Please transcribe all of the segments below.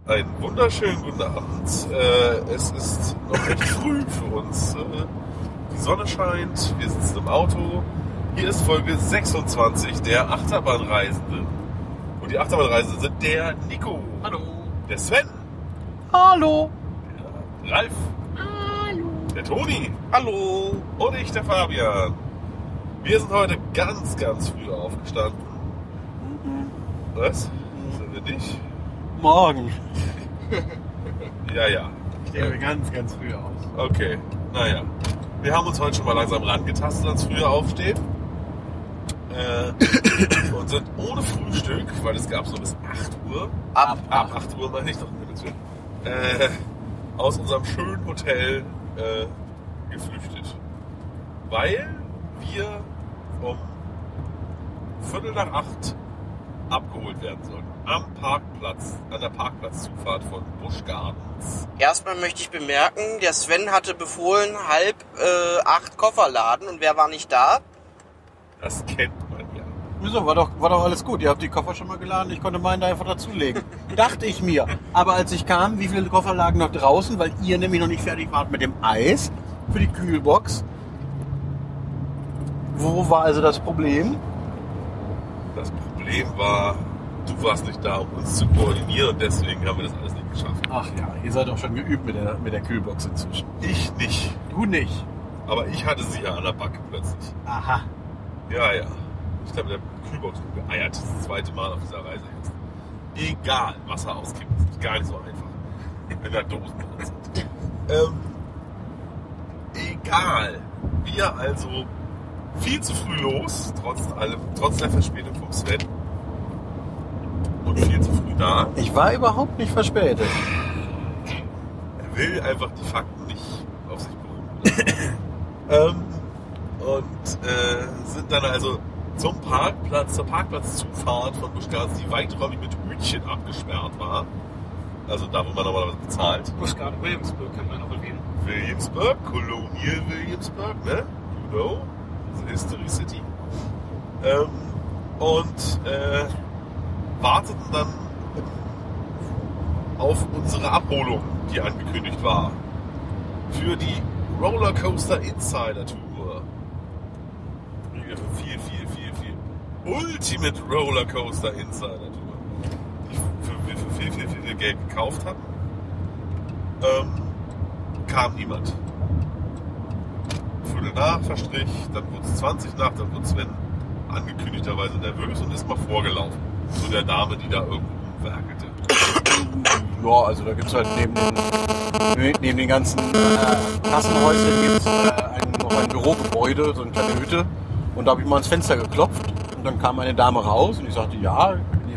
Einen wunderschönen guten Abend. Es ist noch recht früh für uns. Die Sonne scheint, wir sitzen im Auto. Hier ist Folge 26 der Achterbahnreisenden. Und die Achterbahnreisenden sind der Nico. Hallo. Der Sven. Hallo. Der Ralf. Hallo. Der Toni. Hallo. Und ich, der Fabian. Wir sind heute ganz, ganz früh aufgestanden. Was? Sind wir nicht? Morgen. Ja. Ich stehe ganz, ganz früh aus. Okay, naja. Wir haben uns heute schon mal langsam rangetastet ans frühe Aufstehen. Und sind ohne Frühstück, weil es gab so bis 8 Uhr. Ab 8 Uhr meine ich doch. Aus unserem schönen Hotel geflüchtet. Weil wir um 7:45 abgeholt werden sollen. Am Parkplatz, an der Parkplatzzufahrt von Busch Gardens. Erstmal möchte ich bemerken, der Sven hatte befohlen, 7:30 Koffer laden und wer war nicht da? Das kennt man ja. Wieso? War doch alles gut. Ihr habt die Koffer schon mal geladen. Ich konnte meinen da einfach dazulegen. Dachte ich mir. Aber als ich kam, wie viele Koffer lagen noch draußen, weil ihr nämlich noch nicht fertig wart mit dem Eis für die Kühlbox. Wo war also das Problem? Das Problem war, du warst nicht da, um uns zu koordinieren und deswegen haben wir das alles nicht geschafft. Ach ja, ihr seid doch schon geübt mit der Kühlbox inzwischen. Ich nicht. Du nicht. Aber ich hatte sie ja an der Backe plötzlich. Aha. Ja. Ich habe mit der Kühlbox geeiert, das zweite Mal auf dieser Reise jetzt. Egal, Wasser auskippen, das ist gar nicht so einfach. Wenn da Dosen drin sind. Egal. Wir also viel zu früh los, trotz der Verspätung vom Sven. Und viel zu früh da. Ich war überhaupt nicht verspätet. Er will einfach die Fakten nicht auf sich beruhen. Sind dann also zur Parkplatzzufahrt von Busch Gardens, die weiträumig mit Hütchen abgesperrt war. Also da, wo man normalerweise bezahlt. Busch Gardens, Williamsburg kann man noch erwähnen. Williamsburg, Colonial Williamsburg, ne? You know, the History City. Warteten dann auf unsere Abholung, die angekündigt war. Für die Rollercoaster Insider Tour. Viel. Ultimate Rollercoaster Insider Tour. Die für viel Geld gekauft hatten. Kam niemand. Viertel nach verstrich, dann wurde es 20 nach, dann wurde Sven angekündigterweise nervös und ist mal vorgelaufen. Zu der Dame, die da irgendwo rumwerkelte. Ja, also da gibt es halt neben den ganzen Kassenhäuschen gibt es noch ein Bürogebäude, so eine kleine Hütte. Und da habe ich mal ans Fenster geklopft und dann kam eine Dame raus und ich sagte, ja, ich bin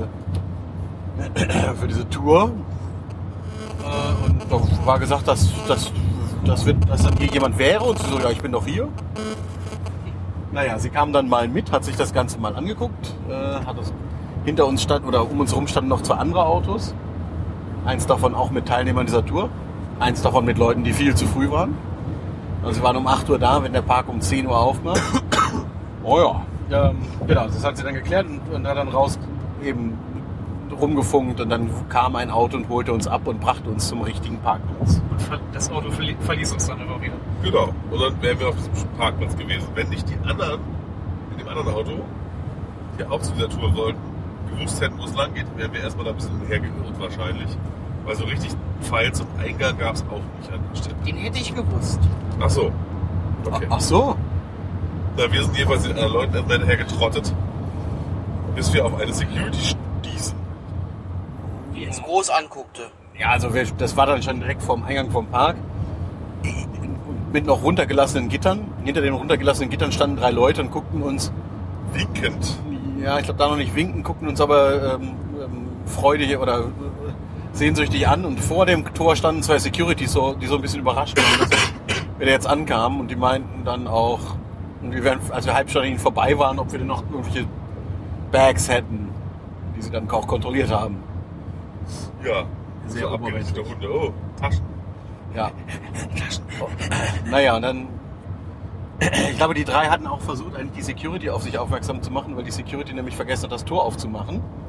hier für diese Tour. Und da war gesagt, dass dann hier jemand wäre und sie so, ja, ich bin doch hier. Naja, sie kam dann mal mit, hat sich das Ganze mal angeguckt, hinter uns um uns herum standen noch 2 andere Autos. Eins davon auch mit Teilnehmern dieser Tour. Eins davon mit Leuten, die viel zu früh waren. Also sie waren um 8 Uhr da, wenn der Park um 10 Uhr aufmacht. Oh ja. Genau, das hat sie dann geklärt und hat dann raus eben rumgefunkt und dann kam ein Auto und holte uns ab und brachte uns zum richtigen Parkplatz. Und das Auto verließ uns dann aber wieder. Genau. Und dann wären wir auf diesem Parkplatz gewesen. Wenn nicht die anderen in dem anderen Auto, die auch zu dieser Tour wollten, gewusst hätten, wo es lang geht, wären wir erstmal da ein bisschen hergeirrt wahrscheinlich. Weil so richtig Pfeil zum Eingang gab es auch nicht an der Stelle. Den hätte ich gewusst. Ach so. Okay. Ach so? Na, wir sind jedenfalls den anderen Leuten erstmal hinterhergetrottet, bis wir auf eine Security stießen. Die uns groß anguckte. Ja, also das war dann schon direkt vorm Eingang vom Park. Mit noch runtergelassenen Gittern. Hinter den runtergelassenen Gittern standen 3 Leute und guckten uns... Winkend. Ja, ich glaube da noch nicht winken, guckten uns aber freudig oder sehnsüchtig an. Und vor dem Tor standen 2 Securities, die so ein bisschen überrascht waren, dass wir jetzt ankamen. Und die meinten dann auch, als wir halb schon an ihnen vorbei waren, ob wir denn noch irgendwelche Bags hätten, die sie dann auch kontrolliert haben. Ja. Sehr so abgerichtete Hunde. Oh, Taschen. Ja. Naja, und dann... Ich glaube, die 3 hatten auch versucht, die Security auf sich aufmerksam zu machen, weil die Security nämlich vergessen hat, das Tor aufzumachen.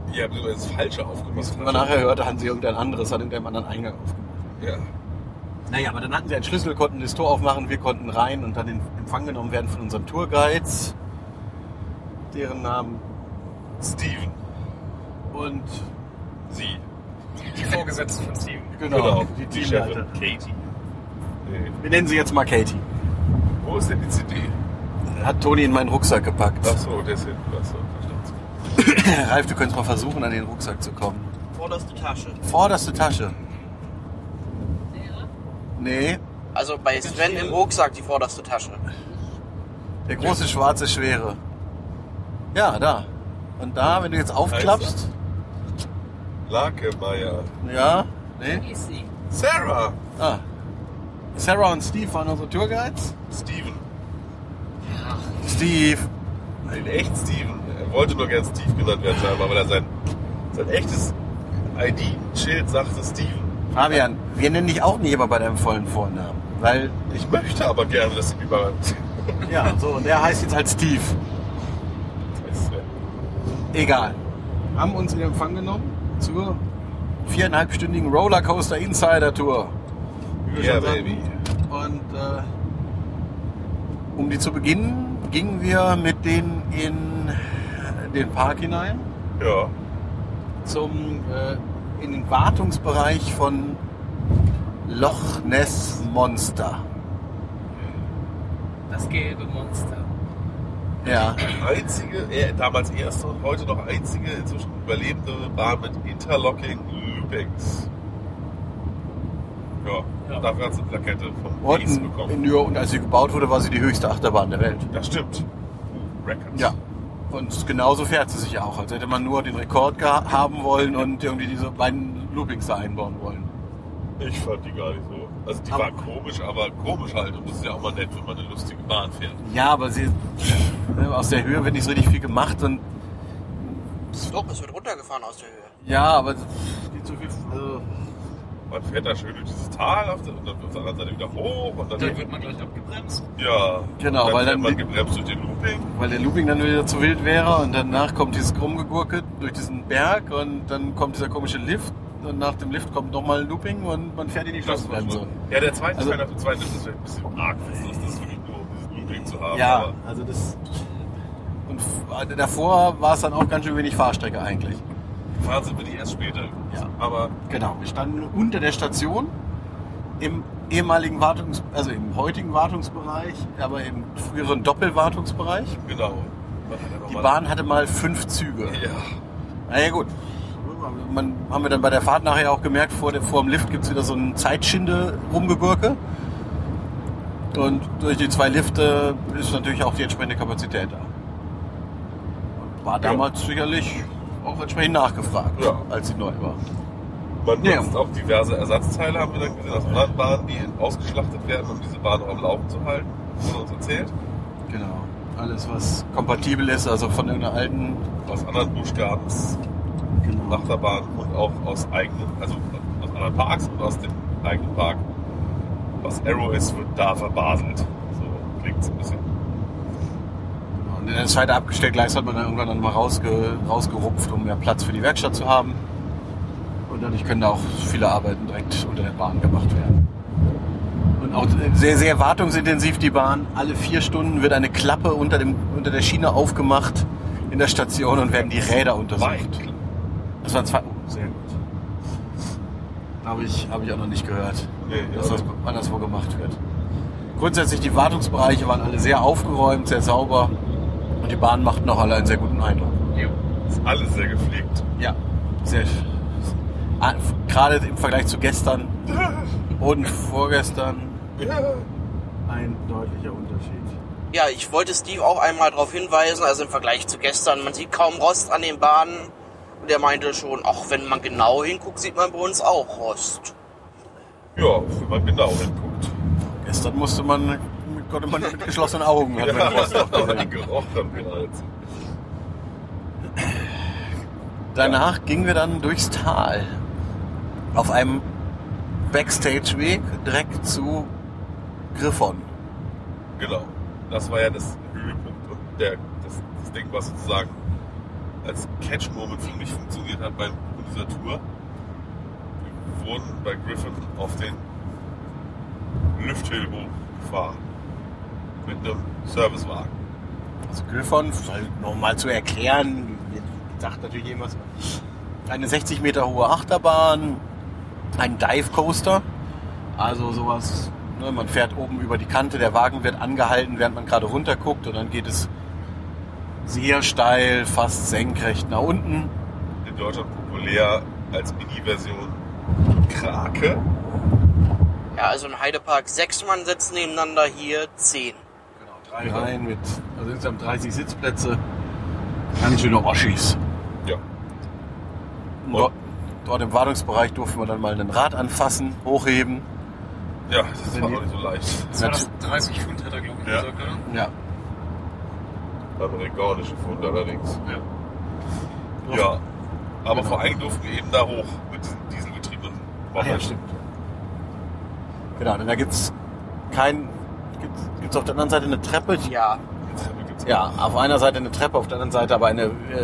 Ja, aber das Falsche aufgemacht. Wenn man nachher hörte, haben sie irgendein anderes an irgendeinem anderen Eingang aufgemacht. Ja. Naja, aber dann hatten sie einen Schlüssel, konnten das Tor aufmachen, wir konnten rein und dann in Empfang genommen werden von unseren Tourguides, deren Namen Steven. und Sie. Die Vorgesetzte von Steven. genau, Die die Chefin. Teamleiter. Katie. Nee. Wir nennen sie jetzt mal Katie. Wo ist denn die CD? Hat Toni in meinen Rucksack gepackt. Achso, der ist hinten. Achso, verstanden. Ralf, du könntest mal versuchen, an den Rucksack zu kommen. Vorderste Tasche. Vorderste Tasche. Nee, Also bei Sven im Rucksack die vorderste Tasche. der große schwarze Schwere. Ja, da. Und da, wenn du jetzt aufklappst. Lakemeyer. Ja, nee. Sarah. Ah. Sarah und Steve waren unsere Tourguides. Steven. Steve. Ein echt Steven. Er wollte nur gern Steve genannt werden, scheinbar, weil er sein echtes ID-Schild sagte Steven. Fabian, wir nennen dich auch nicht immer bei deinem vollen Vornamen. Weil, Ich möchte aber gerne, dass sie mich mal ja, so, und der heißt jetzt halt Steve. Egal. Haben uns in Empfang genommen zur 4,5-stündigen Rollercoaster Insider Tour. Wie wir Ja, schon sagten. Baby. Und um die zu beginnen, gingen wir mit denen in den Park hinein, Ja. in den Wartungsbereich von Loch Ness Monster. Das gelbe Monster. Ja, Einzige, damals erste und heute noch einzige, inzwischen überlebende Bahn mit Interlocking Loopings. Ja, dafür hat sie eine Plakette von Ace bekommen. und als sie gebaut wurde, war sie die höchste Achterbahn der Welt. Das stimmt. Records. Ja. Und genauso fährt sie sich ja auch, als hätte man nur den Rekord haben wollen und irgendwie diese beiden Loopings da einbauen wollen. Ich fand die gar nicht so. Also die war komisch, aber komisch halt. Und das ist ja auch mal nett, wenn man eine lustige Bahn fährt. Ja, aber sie aus der Höhe wird nicht so richtig viel gemacht und Doch, es wird runtergefahren aus der Höhe. ja, aber nicht so viel. Also, Man fährt da schön durch dieses Tal und dann auf der anderen Seite wieder hoch und dann Dann wird man gleich abgebremst. ja. Genau, dann weil fährt dann man gebremst durch den Looping. weil der Looping dann wieder zu wild wäre und danach kommt dieses Krummgegurke durch diesen Berg und dann kommt dieser komische Lift und nach dem Lift kommt nochmal ein Looping und man fährt in die Schlossbremse. Ja, der zweite Also- Teil nach dem zweiten ist vielleicht ein bisschen arg, das ist wirklich nur um dieses Looping zu haben. Ja, Aber also das. Und davor war es dann auch ganz schön wenig Fahrstrecke eigentlich. fahren sind wir die erst später. Ja. Aber Genau, wir standen unter der Station im ehemaligen also im heutigen Wartungsbereich, aber im früheren Doppelwartungsbereich. genau. Man hat ja noch Die mal- Bahn hatte mal 5 Züge. Ja. Naja gut. Haben wir dann bei der Fahrt nachher auch gemerkt, vor dem Lift gibt es wieder so ein Zeitschinde-Rumgebirke. Und durch die 2 Lifte ist natürlich auch die entsprechende Kapazität da. Und war damals sicherlich auch entsprechend nachgefragt, Ja. als sie neu war. Man Ja. nutzt auch diverse Ersatzteile, haben wir dann gesehen, aus anderen Bahnen, die ausgeschlachtet werden, um diese Bahn auch am Laufen zu halten. Wurde uns erzählt. Genau. Alles, was kompatibel ist, also von irgendeiner alten. Aus anderen Buschgardens, Genau. Achterbahnen und auch aus eigenen, also aus anderen Parks und aus dem eigenen Park. Was Arrow ist, wird da verbaselt. So klingt es ein bisschen. Und in das zweite Abgestellgleis hat man dann irgendwann dann mal rausgerupft, um mehr Platz für die Werkstatt zu haben. Und dadurch können da auch viele Arbeiten direkt unter der Bahn gemacht werden. Und auch sehr, sehr wartungsintensiv die Bahn. Alle 4 Stunden wird eine Klappe unter der Schiene aufgemacht in der Station und werden die Räder untersucht. Weit. Das waren 2. Oh, sehr gut. Habe ich auch noch nicht gehört, Nee, dass ja. das anderswo gemacht wird. Grundsätzlich die Wartungsbereiche waren alle sehr aufgeräumt, sehr sauber und die Bahnen machten auch alle einen sehr guten Eindruck. Jo. Ist alles sehr gepflegt. Ja, sehr. Gerade im Vergleich zu gestern und vorgestern Ja. ein deutlicher Unterschied. Ja, ich wollte Steve auch einmal darauf hinweisen, also im Vergleich zu gestern, man sieht kaum Rost an den Bahnen. Und er meinte schon, auch wenn man genau hinguckt, sieht man bei uns auch Rost. Ja, wenn man genau hinguckt. Gestern konnte man mit geschlossenen Augen. Hat man Ja, Rost noch die gesehen. gerochen haben bereits. Danach gingen wir dann durchs Tal auf einem Backstage-Weg direkt zu Griffon. Genau. Das war ja das Höhepunkt und das Ding, was sozusagen als Catch-Moment für mich funktioniert hat bei dieser Tour. Wir wurden bei Griffon auf den Lifthill hochgefahren. Mit einem Servicewagen. Also Griffon, nochmal zu erklären, sagt natürlich irgendwas. Eine 60 Meter hohe Achterbahn, ein Dive Coaster, also sowas, ne, man fährt oben über die Kante, der Wagen wird angehalten, während man gerade runter guckt und dann geht es sehr steil, fast senkrecht nach unten. In Deutschland populär als Mini-Version Krake. Ja, also im Heidepark 6 Mann sitzen nebeneinander, hier 10. Genau, 3 Reihen mit, also insgesamt 30 Sitzplätze, ganz schöne Oschis. Ja. Dort im Wartungsbereich durften wir dann mal ein Rad anfassen, hochheben. Ja, das war auch nicht so leicht. Das war das 30 Pfund, hat er, glaube ich, Ja. gesagt, oder? Ja. Amerikanische Pfund allerdings. Ja. Ja. Aber Genau. vor allem durften wir eben da hoch mit diesen dieselgetriebenen Waffen. Ja, stimmt. Genau, denn da gibt's auf der anderen Seite eine Treppe. Ja, Ja, auf einer Seite eine Treppe, auf der anderen Seite aber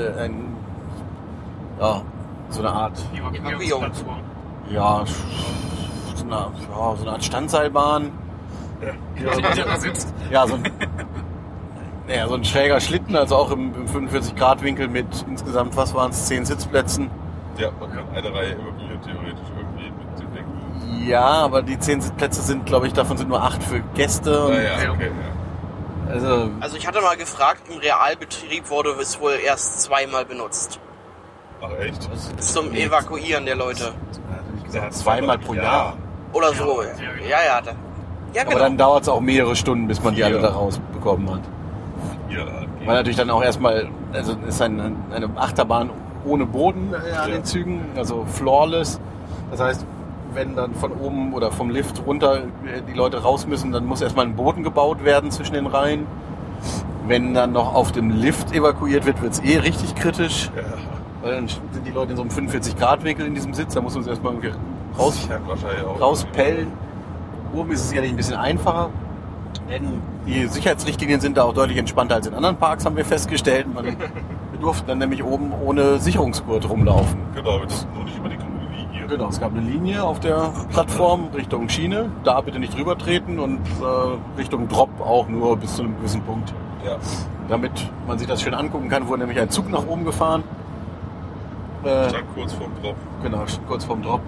so eine Art, Evakuierungsplattform. ja, so eine Art Standseilbahn. Der da sitzt. Ja, so ein schräger Schlitten, also auch im 45-Grad-Winkel mit insgesamt, was waren es, 10 Sitzplätzen. Ja, man kann eine Reihe evakuieren, theoretisch irgendwie mit dem Ding. Ja, aber die 10 Sitzplätze sind, glaube ich, davon sind nur 8 für Gäste. Und Naja, okay. Ja. also ich hatte mal gefragt, im Realbetrieb wurde es wohl erst 2-mal benutzt. Ach echt? Zum Evakuieren der Leute. Ja, zweimal pro Jahr. Oder so. Ja, Aber genau. dann dauert es auch mehrere Stunden, bis man die alle da rausbekommen hat. Ja, Weil natürlich dann auch erstmal, also es ist eine Achterbahn ohne Boden an den Zügen, also floorless. Das heißt, wenn dann von oben oder vom Lift runter die Leute raus müssen, dann muss erstmal ein Boden gebaut werden zwischen den Reihen. Wenn dann noch auf dem Lift evakuiert wird, wird es richtig kritisch. Ja. Weil dann sind die Leute in so einem 45-Grad-Winkel in diesem Sitz, da muss man es erstmal irgendwie Wahrscheinlich auch. rauspellen. Oben ist es sicherlich ein bisschen einfacher, denn die Sicherheitsrichtlinien sind da auch deutlich entspannter als in anderen Parks, haben wir festgestellt. Wir durften dann nämlich oben ohne Sicherungsgurt rumlaufen. Genau, wir durften nur nicht über die grüne Linie. Genau, es gab eine Linie auf der Plattform Richtung Schiene, da bitte nicht drüber treten und Richtung Drop auch nur bis zu einem gewissen Punkt. Ja. Damit man sich das schön angucken kann, wurde nämlich ein Zug nach oben gefahren. Stand kurz vorm Drop. Genau, kurz vorm Drop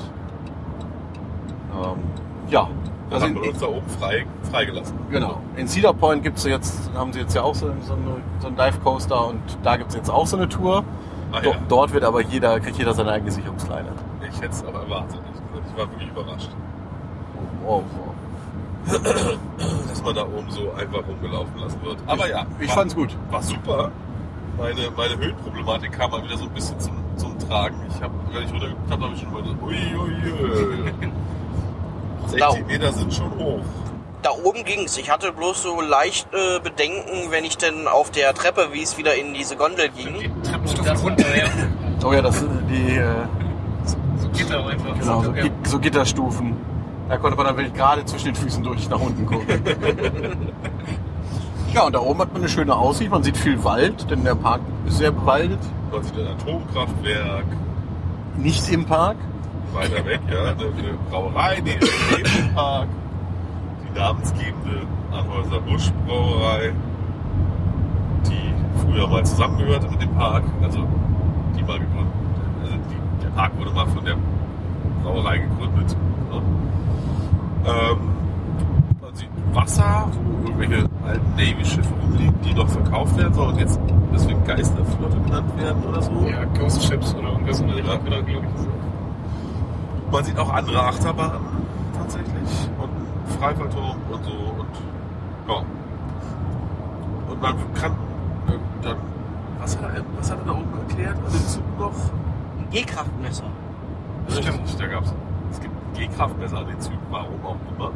und ja. Dann haben wir uns da oben freigelassen. Genau. In Cedar Point haben sie jetzt ja auch so einen Dive Coaster und da gibt es jetzt auch so eine Tour. Ah, ja. Dort wird aber kriegt jeder seine eigene Sicherungskleide. Ich hätte es aber erwartet. Ich war wirklich überrascht. Wow. Dass man da oben so einfach rumgelaufen lassen wird. Aber ja, Ich fand's gut. War super. Meine Höhenproblematik kam mal wieder so ein bisschen zum Tragen. Wenn ich runtergeguckt habe, habe ich schon mal so, ui. 60 Meter sind schon hoch. Da oben ging's. Ich hatte bloß so leicht Bedenken, wenn ich denn auf der Treppe, wie es wieder in diese Gondel ging. Die Treppenstufen runter, ja. Oh ja, das sind die So Gitter einfach. genau, Ja. so Gitterstufen. Da konnte man dann wirklich gerade zwischen den Füßen durch nach unten gucken. Ja, und da oben hat man eine schöne Aussicht. Man sieht viel Wald, denn der Park ist sehr bewaldet. Man sieht ein Atomkraftwerk. Nicht im Park. Weiter weg, ja. Eine Brauerei, die ist im Park. Die namensgebende Anhäuser-Busch Brauerei, die früher mal zusammengehörte mit dem Park. Also die mal gegründet. Also der Park wurde mal von der Brauerei gegründet. Ne? Man sieht Wasser, wo irgendwelche alten Navy-Schiffe rumliegen, die noch verkauft werden sollen und jetzt deswegen Geisterflotte genannt werden oder so. Ja, Ghost Ships oder irgendwas in der Richtung, glaube ich. Man sieht auch andere Achterbahnen tatsächlich und einen Freifallturm und so und ja. Und man kann dann, was hat er da oben erklärt an dem Zug noch? Ein G-Kraftmesser. Stimmt, es gibt G-Kraftmesser an den Zügen, warum auch immer.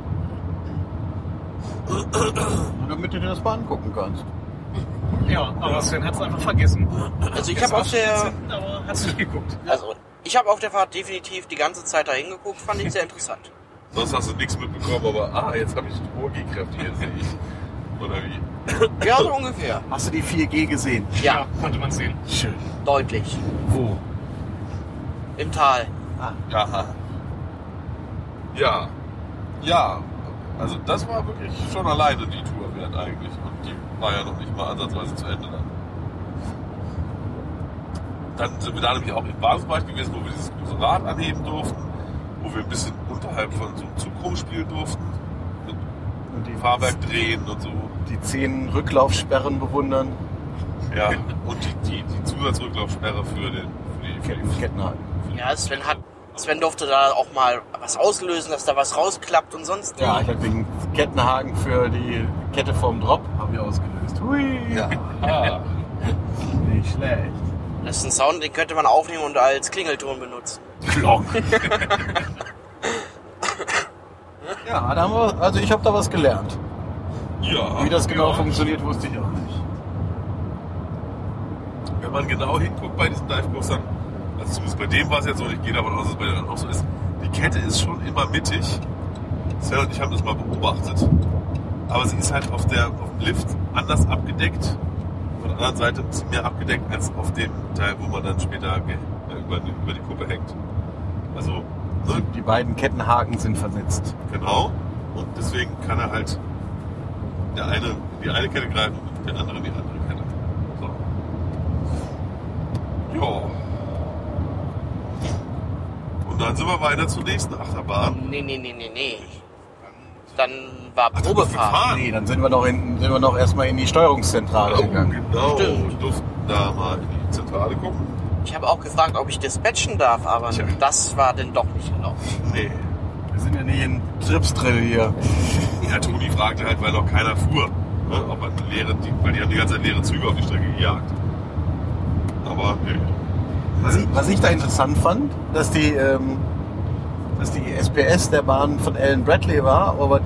Damit du dir das mal angucken kannst. Ja, aber Sven hat es einfach vergessen. Also ich habe auf der Aber hast du nicht geguckt. auf der Fahrt definitiv die ganze Zeit da hingeguckt, fand ich sehr interessant. Sonst hast du nichts mitbekommen, aber jetzt habe ich hohe G-Kräfte, hier sehe ich. Oder wie? Ja, so ungefähr. Hast du die 4G gesehen? Ja, konnte man sehen. Schön. deutlich. Wo? Im Tal. Ja. Ja. Ja. Also das war wirklich schon alleine die Tour wert eigentlich. Und die war ja noch nicht mal ansatzweise zu Ende dann. Dann sind wir da nämlich auch im Bahnhofsbereich gewesen, wo wir dieses große Rad anheben durften, wo wir ein bisschen unterhalb von so einem Zug rumspielen durften, mit Und die Fahrwerk drehen und so. Die 10 Rücklaufsperren bewundern. Ja, und die Zusatzrücklaufsperre für die Kettenhaken. Ja, Sven durfte da auch mal was auslösen, dass da was rausklappt und sonst. Ja, ich habe den Kettenhaken für die Kette vom Drop habe ich ausgelöst. Hui. Ja. Nicht schlecht. Das ist ein Sound, den könnte man aufnehmen und als Klingelton benutzen. Klong. Ja, da haben wir, also ich habe da was gelernt. Ja. Wie das genau funktioniert, wusste ich auch nicht. Wenn man genau hinguckt bei diesen Dive-Coastern, also zumindest bei dem war es jetzt so, ich gehe davon aus, dass es bei den anderen auch so ist, die Kette ist schon immer mittig. Sven und ich haben das mal beobachtet. Aber sie ist halt auf dem Lift anders abgedeckt. Von der anderen Seite ein bisschen mehr abgedeckt als auf dem Teil, wo man dann später über die Kuppe hängt. Also, ne? Die beiden Kettenhaken sind versetzt. Genau. Und deswegen kann er halt der eine in die eine Kette greifen und der andere in die andere Kette. So. Ja. Und dann sind wir weiter zur nächsten Achterbahn. Nee. Dann war Ach, Probefahrt. Nee, dann sind wir noch erstmal in die Steuerungszentrale Oh, gegangen. genau. Stimmt. Wir durften da mal in die Zentrale gucken. Ich habe auch gefragt, ob ich dispatchen darf, aber Tja. das war denn doch nicht erlaubt. Nee. Wir sind ja nicht in Tripsdrill hier. Ja, Toni fragte halt, weil noch keiner fuhr. Ne? Ob man weil die haben die ganze Zeit leere Züge auf die Strecke gejagt. Aber nee. Was ich da interessant fand, dass die SPS der Bahn von Alan Bradley war, aber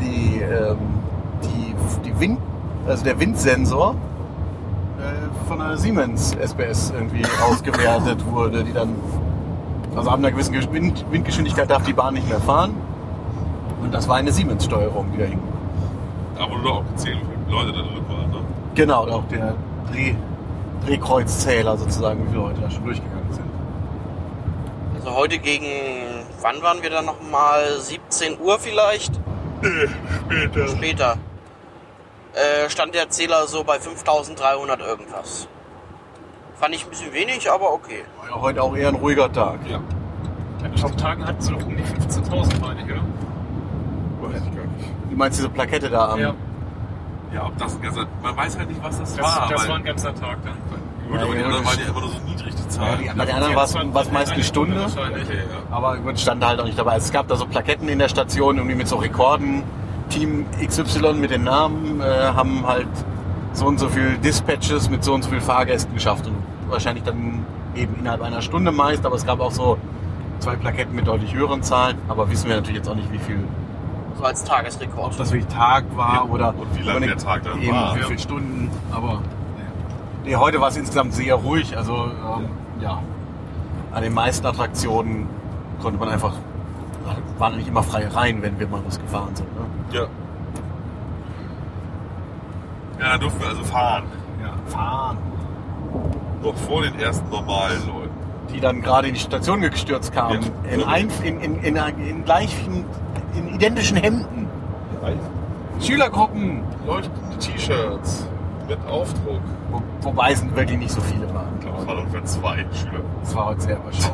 der Windsensor von einer Siemens SPS irgendwie ausgewertet wurde, die dann, also ab einer gewissen Windgeschwindigkeit darf die Bahn nicht mehr fahren. Und das war eine Siemens-Steuerung, die da hing. Da wurde doch auch gezählt, wie viele Leute da drin waren. Ne? Genau, und auch der Drehkreuzzähler sozusagen, wie viele Leute da schon durchgegangen sind. Also heute gegen, wann waren wir da nochmal? 17 Uhr vielleicht? Später. Stand der Zähler so bei 5.300 irgendwas. Fand ich ein bisschen wenig, aber okay. War ja heute auch eher ein ruhiger Tag. Ja. An bestimmten Tagen hatten sie noch um die 15.000, meine ich, oder? Weiß ich gar nicht. Du meinst diese Plakette da am... Ja, Ja, ob das ein ganzer... Man weiß halt nicht, was das das war. war ein ganzer Tag dann. Gut, aber die anderen waren ja immer nur so niedrig, die Zahlen. Bei den anderen war es meist eine Stunde. Wahrscheinlich. Okay, ja. Aber gut, stand halt auch nicht dabei. Es gab da so Plaketten in der Station, irgendwie mit so Rekorden. Team XY mit den Namen haben halt so und so viel Dispatches mit so und so viel Fahrgästen geschafft. Und wahrscheinlich dann eben innerhalb einer Stunde meist. Aber es gab auch so 2 Plaketten mit deutlich höheren Zahlen. Aber wissen wir natürlich jetzt auch nicht, wie viel, So als Tagesrekord. ob das wirklich Tag war Ja, oder und wie lange der Tag dann eben, war. wie viele Stunden. Aber nee, heute war es insgesamt sehr ruhig. Also ja, an den meisten Attraktionen konnte man einfach, waren eigentlich immer freie Reihen, wenn wir mal was gefahren sind. Ne? Ja. Ja, da durften wir also fahren. Ja, fahren. Noch vor den ersten normalen Leuten. Die dann gerade in die Station gestürzt kamen. Ja. In identischen Hemden. Schülergruppen. Leuchtende T-Shirts mit Aufdruck. Wobei es wirklich nicht so viele waren. Ich glaube, es waren ungefähr 2 Schüler. Es war heute sehr überschaubar.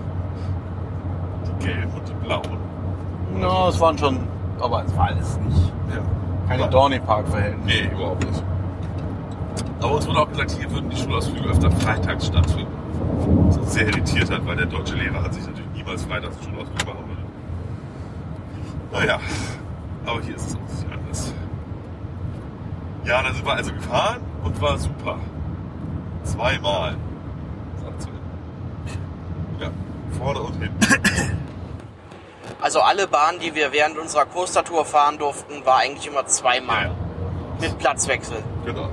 Die gelben und die blauen. Ja, es waren schon, aber es war alles nicht. Ja. Keine Dorney Park-Verhältnisse. Nee, überhaupt nicht. Aber uns wurde auch gesagt, hier würden die Schulausflüge öfter freitags stattfinden. Was uns sehr irritiert hat, weil der deutsche Lehrer hat sich natürlich niemals freitags einen Schulausflug machen würde. Naja, aber hier ist es offensichtlich anders. Ja, dann sind wir also gefahren und war super. 2-mal. Sagt Sven. Ja, vorne und hinten. Also alle Bahnen, die wir während unserer Coaster-Tour fahren durften, war eigentlich immer 2-mal. Ja. Mit Platzwechsel. Genau.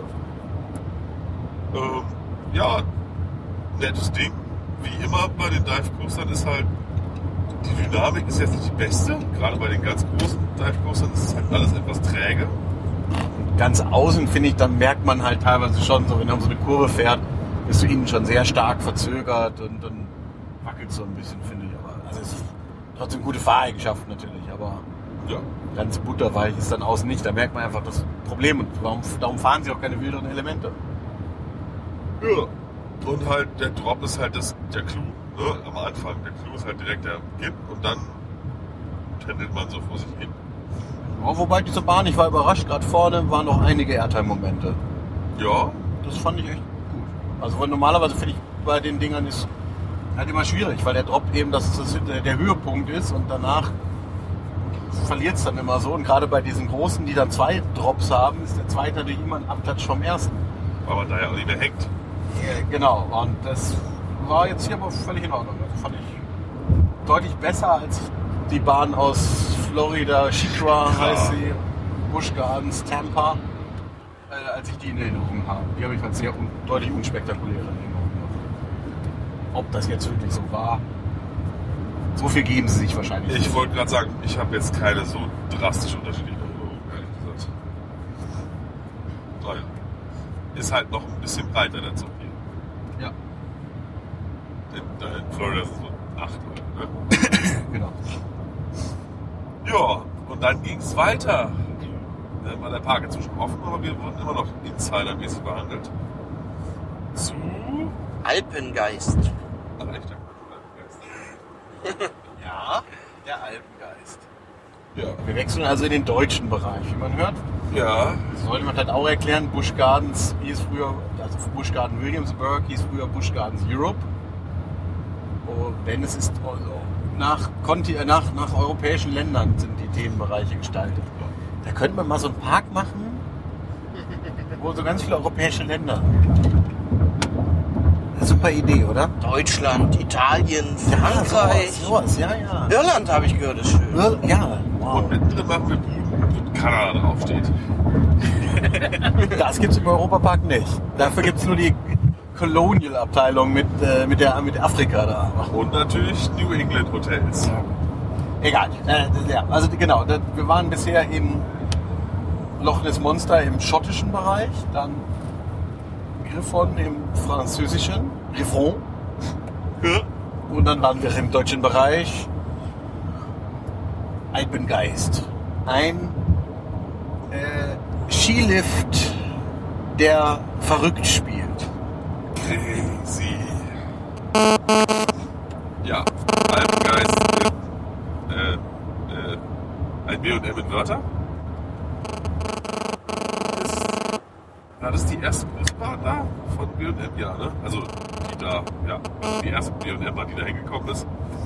Ja, nettes Ding. Wie immer bei den Dive-Coastern ist halt, die Dynamik ist jetzt nicht die beste. Gerade bei den ganz großen Dive-Coastern ist es halt alles etwas träge. ganz außen, finde ich, dann merkt man halt teilweise schon, so wenn er um so eine Kurve fährt, bist du innen schon sehr stark verzögert und dann wackelt so ein bisschen, finde ich. Aber also es ist trotzdem gute Fahreigenschaften natürlich, aber Ja. ganz butterweich ist dann außen nicht. Da merkt man einfach das Problem und darum fahren sie auch keine wilderen Elemente. Ja. Und halt der Drop ist halt der Clou, ne? Am Anfang. Der Clou ist halt direkt der Beginn und dann tändelt man so vor sich hin. Ja, wobei diese Bahn, ich war überrascht, gerade vorne waren noch einige Airtime-Momente. Ja. Das fand ich echt gut. Also weil normalerweise finde ich bei den Dingern ist halt immer schwierig, weil der Drop eben der Höhepunkt ist und danach verliert es dann immer so. Und gerade bei diesen großen, die dann 2 Drops haben, ist der zweite natürlich immer ein Abklatsch vom ersten. Weil man da ja auch nicht mehr hängt. Genau, und das war jetzt hier aber völlig in Ordnung. Das fand ich deutlich besser als die Bahn aus Florida, SheiKra heißt sie, Busch Gardens, Tampa, als ich die in Erinnerung habe. Die habe ich als sehr deutlich unspektakulärer in Erinnerung. Ob das jetzt wirklich so war, so viel geben sie sich wahrscheinlich nicht. Ich wollte gerade sagen, ich habe jetzt keine so drastisch unterschiedliche Erinnerungen, ehrlich gesagt. Naja. Ist halt noch ein bisschen breiter, der Zug hier. Ja, In Florida sind so 8 Leute, ne? genau. Ja, und dann ging es weiter. Dann war der Park inzwischen offen, aber wir wurden immer noch insidermäßig behandelt. Zu... Alpengeist. Ach echt, Ja, der Alpengeist. ja. Wir wechseln also in den deutschen Bereich, wie man hört. Ja, Das sollte man halt auch erklären. Busch Gardens hieß früher, also Busch Garden Williamsburg hieß früher Busch Gardens Europe. Denn es ist also nach europäischen Ländern sind die Themenbereiche gestaltet. Da könnte man mal so einen Park machen, wo so ganz viele europäische Länder. Super Idee, oder? Deutschland, Italien, Frankreich. Sowas, ja. Irland habe ich gehört, ist schön. Ja, wow. und mittendrin machen wir Buden, wo Kanada draufsteht. Das gibt's im Europapark nicht. Dafür gibt's nur die Colonial-Abteilung mit Afrika da. Und natürlich New England Hotels. Egal. Ja, also genau, wir waren bisher im Loch Ness Monster im schottischen Bereich, dann Griffon im französischen, Griffon. Ja. Und dann waren wir im deutschen Bereich Alpengeist. Ein Skilift, der verrückt spielt. Crazy. Ja, Alpengeist mit ein B&M in Wörter. War das die erste Busbahn da von B&M? Ja, ne? Also die da, ja. Also die erste B&M-Bahn, die da hingekommen ist.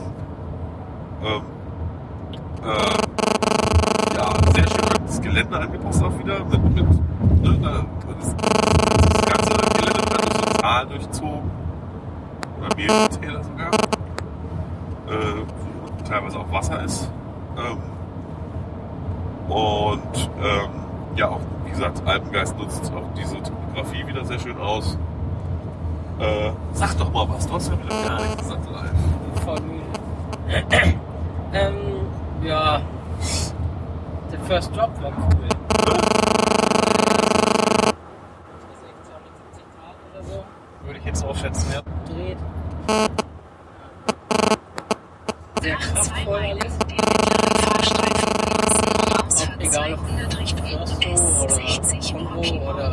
Ja, sehr schön das Gelände angepasst auch wieder. Das ganze Gelände wird durch so ein Tal durchzogen. Oder mehrere Täler sogar. Wo teilweise auch Wasser ist. Ja, auch wie gesagt, Alpengeist nutzt auch diese Topografie wieder sehr schön aus. Sag doch mal was, du hast ja wieder gar nichts gesagt, Ralf. Von. Ja. Der First Drop war cool. 270 Grad oder so. Würde ich jetzt auch schätzen, ja. Dreht. Sehr kraftvoll alles. Auch egal ob Kongo oder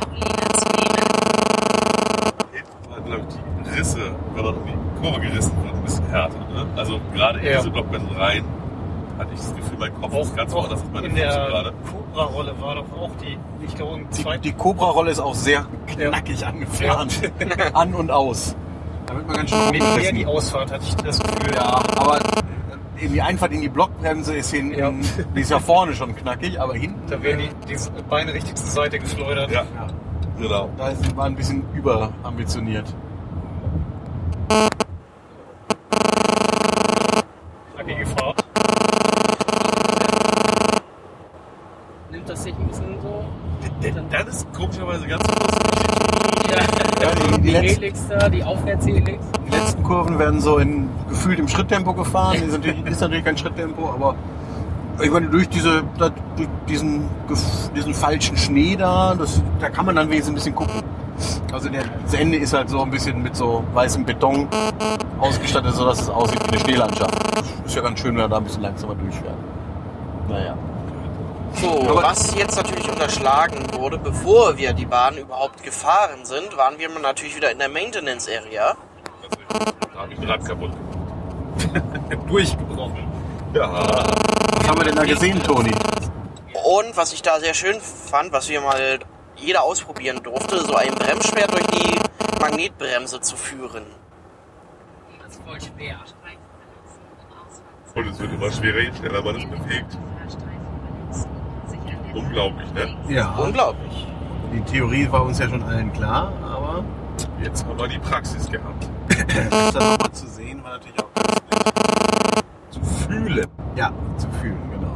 Hinten waren, glaube ich, die Risse, wenn dann die Kurve gerissen wird, ein bisschen härter. Ne? Also gerade in diese Blockbetten rein hatte ich das Gefühl, mein Kopf ist ganz woanders als meine in Füße der gerade. Cobra-Rolle war doch auch die, ich glaube, Die Cobra-Rolle ist auch sehr knackig angefahren. An und aus. Da wird man ganz schön eher mitgerissen. die Ausfahrt, hatte ich das Gefühl. Ja, aber in die Einfahrt in die Blockbremse ist hinten, die ist ja vorne schon knackig, aber hinten. Da werden die Beine richtig zur Seite geschleudert. Ja, genau. Da war ein bisschen überambitioniert. Knackige Fahrt. Nimmt das sich ein bisschen so? Dann ist komischerweise ganz kurz. Die Helix da, die Aufwärtshelix. Die letzten Kurven werden so gefühlt im Schritttempo gefahren. Ist natürlich kein Schritttempo, aber Ich meine, durch diesen falschen Schnee da kann man dann wenigstens ein bisschen gucken. Also das Ende ist halt so ein bisschen mit so weißem Beton ausgestattet, sodass es aussieht wie eine Schneelandschaft. Ist ja ganz schön, wenn wir da ein bisschen langsamer durchfähren. Naja. So, was jetzt natürlich unterschlagen wurde, bevor wir die Bahn überhaupt gefahren sind, waren wir natürlich wieder in der Maintenance Area. Da habe ich ein Rad kaputt gemacht. Durchgebrochen. Ja. Was haben wir denn da gesehen, Toni? Und was ich da sehr schön fand, was wir mal jeder ausprobieren durfte, so ein Bremsschwert durch die Magnetbremse zu führen. Das ist voll schwer. Und es wird immer schwerer, je schneller man es bewegt. Unglaublich, ne? Ja. Unglaublich. Die Theorie war uns ja schon allen klar, aber Jetzt haben wir die Praxis gehabt. das dann nochmal zu sehen, war natürlich auch ganz nett. Zu fühlen. Ja, zu fühlen,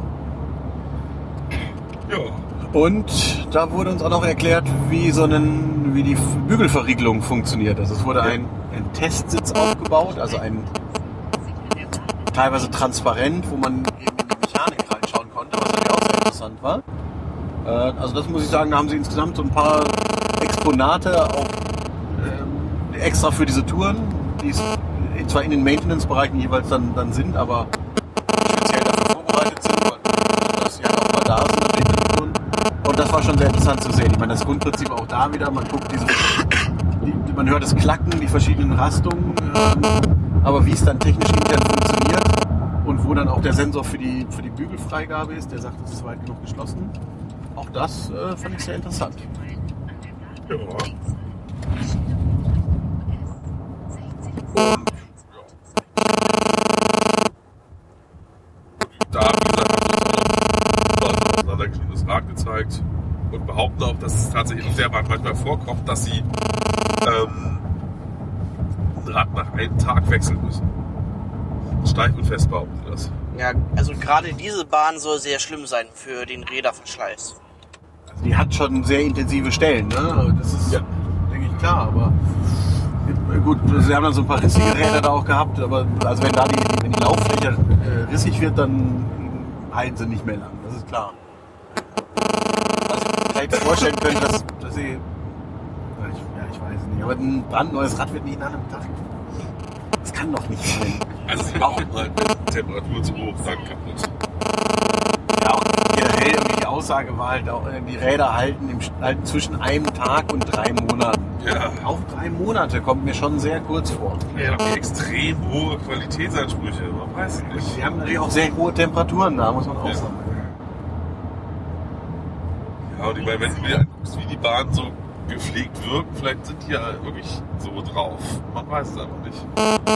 genau. Ja. Und da wurde uns auch noch erklärt, wie die Bügelverriegelung funktioniert. Also es wurde ein Testsitz aufgebaut, also ein teilweise transparent, wo man eben in die Mechanik reinschauen konnte, was natürlich auch sehr interessant war. Also das muss ich sagen, da haben sie insgesamt so ein paar Exponate auch extra für diese Touren, die zwar in den Maintenance-Bereichen jeweils dann sind, aber speziell dafür vorbereitet sind, dass sie halt auch mal da sind an den Touren. Und das war schon sehr interessant zu sehen. Ich meine, das Grundprinzip auch da wieder, man guckt man hört das Klacken, die verschiedenen Rastungen, aber wie es dann technisch intern funktioniert und wo dann auch der Sensor für die Bügelfreigabe ist, der sagt, es ist weit genug geschlossen. Auch das fand ich sehr interessant. Ja. Da, wie gesagt, haben wir uns auch noch ein auseinandergeschnittenes Rad gezeigt und behaupten auch, dass es tatsächlich auf der Bahn manchmal vorkommt, dass sie ein Rad nach einem Tag wechseln müssen. Steif und fest behaupten sie das. Ja, also gerade diese Bahn soll sehr schlimm sein für den Räderverschleiß. Also die hat schon sehr intensive Stellen, ne? Das ist, denke ich, klar, aber gut, sie haben dann so ein paar rissige Räder da auch gehabt, aber also wenn die Lauffläche rissig wird, dann heilen sie nicht mehr lang, das ist klar. Was ich mir vielleicht vorstellen könnte, dass sie, ich weiß es nicht, aber ein brandneues Rad wird nicht nach einem Tag. Das kann doch nicht sein. Also sie machen halt Temperatur zu hoch, dann kaputt. Ja, auch generell irgendwie die Aussage war halt auch, die Räder halten zwischen einem Tag und 3 Monaten. Ja. Auch 3 Monate kommt mir schon sehr kurz vor. Ja, die extrem hohe Qualitätsansprüche, man weiß es nicht. Sie haben natürlich auch sehr hohe Temperaturen da, muss man auch Ja. sagen. Ja, und ich meine, wenn du dir anguckst, wie die Bahn so gepflegt wirkt, vielleicht sind die ja wirklich so drauf. Man weiß es einfach nicht.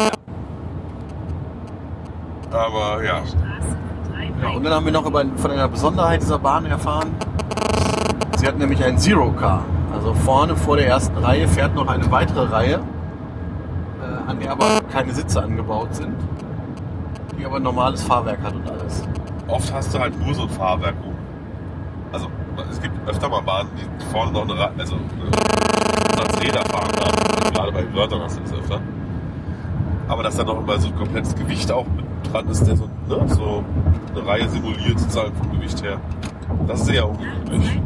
Aber ja. Ja, und dann haben wir noch von einer Besonderheit dieser Bahn erfahren. Sie hat nämlich ein Zero Car. Also vorne vor der ersten Reihe fährt noch eine weitere Reihe, an der aber keine Sitze angebaut sind, die aber ein normales Fahrwerk hat und alles. Oft hast du halt nur so ein Fahrwerk rum. Also es gibt öfter mal Bahnen, die vorne noch eine Räder fahren haben. Gerade bei Wörtern hast du das öfter. Aber dass da noch immer so ein komplettes Gewicht auch mit dran ist, der so eine Reihe simuliert sozusagen vom Gewicht her. Das ist eher ungewöhnlich.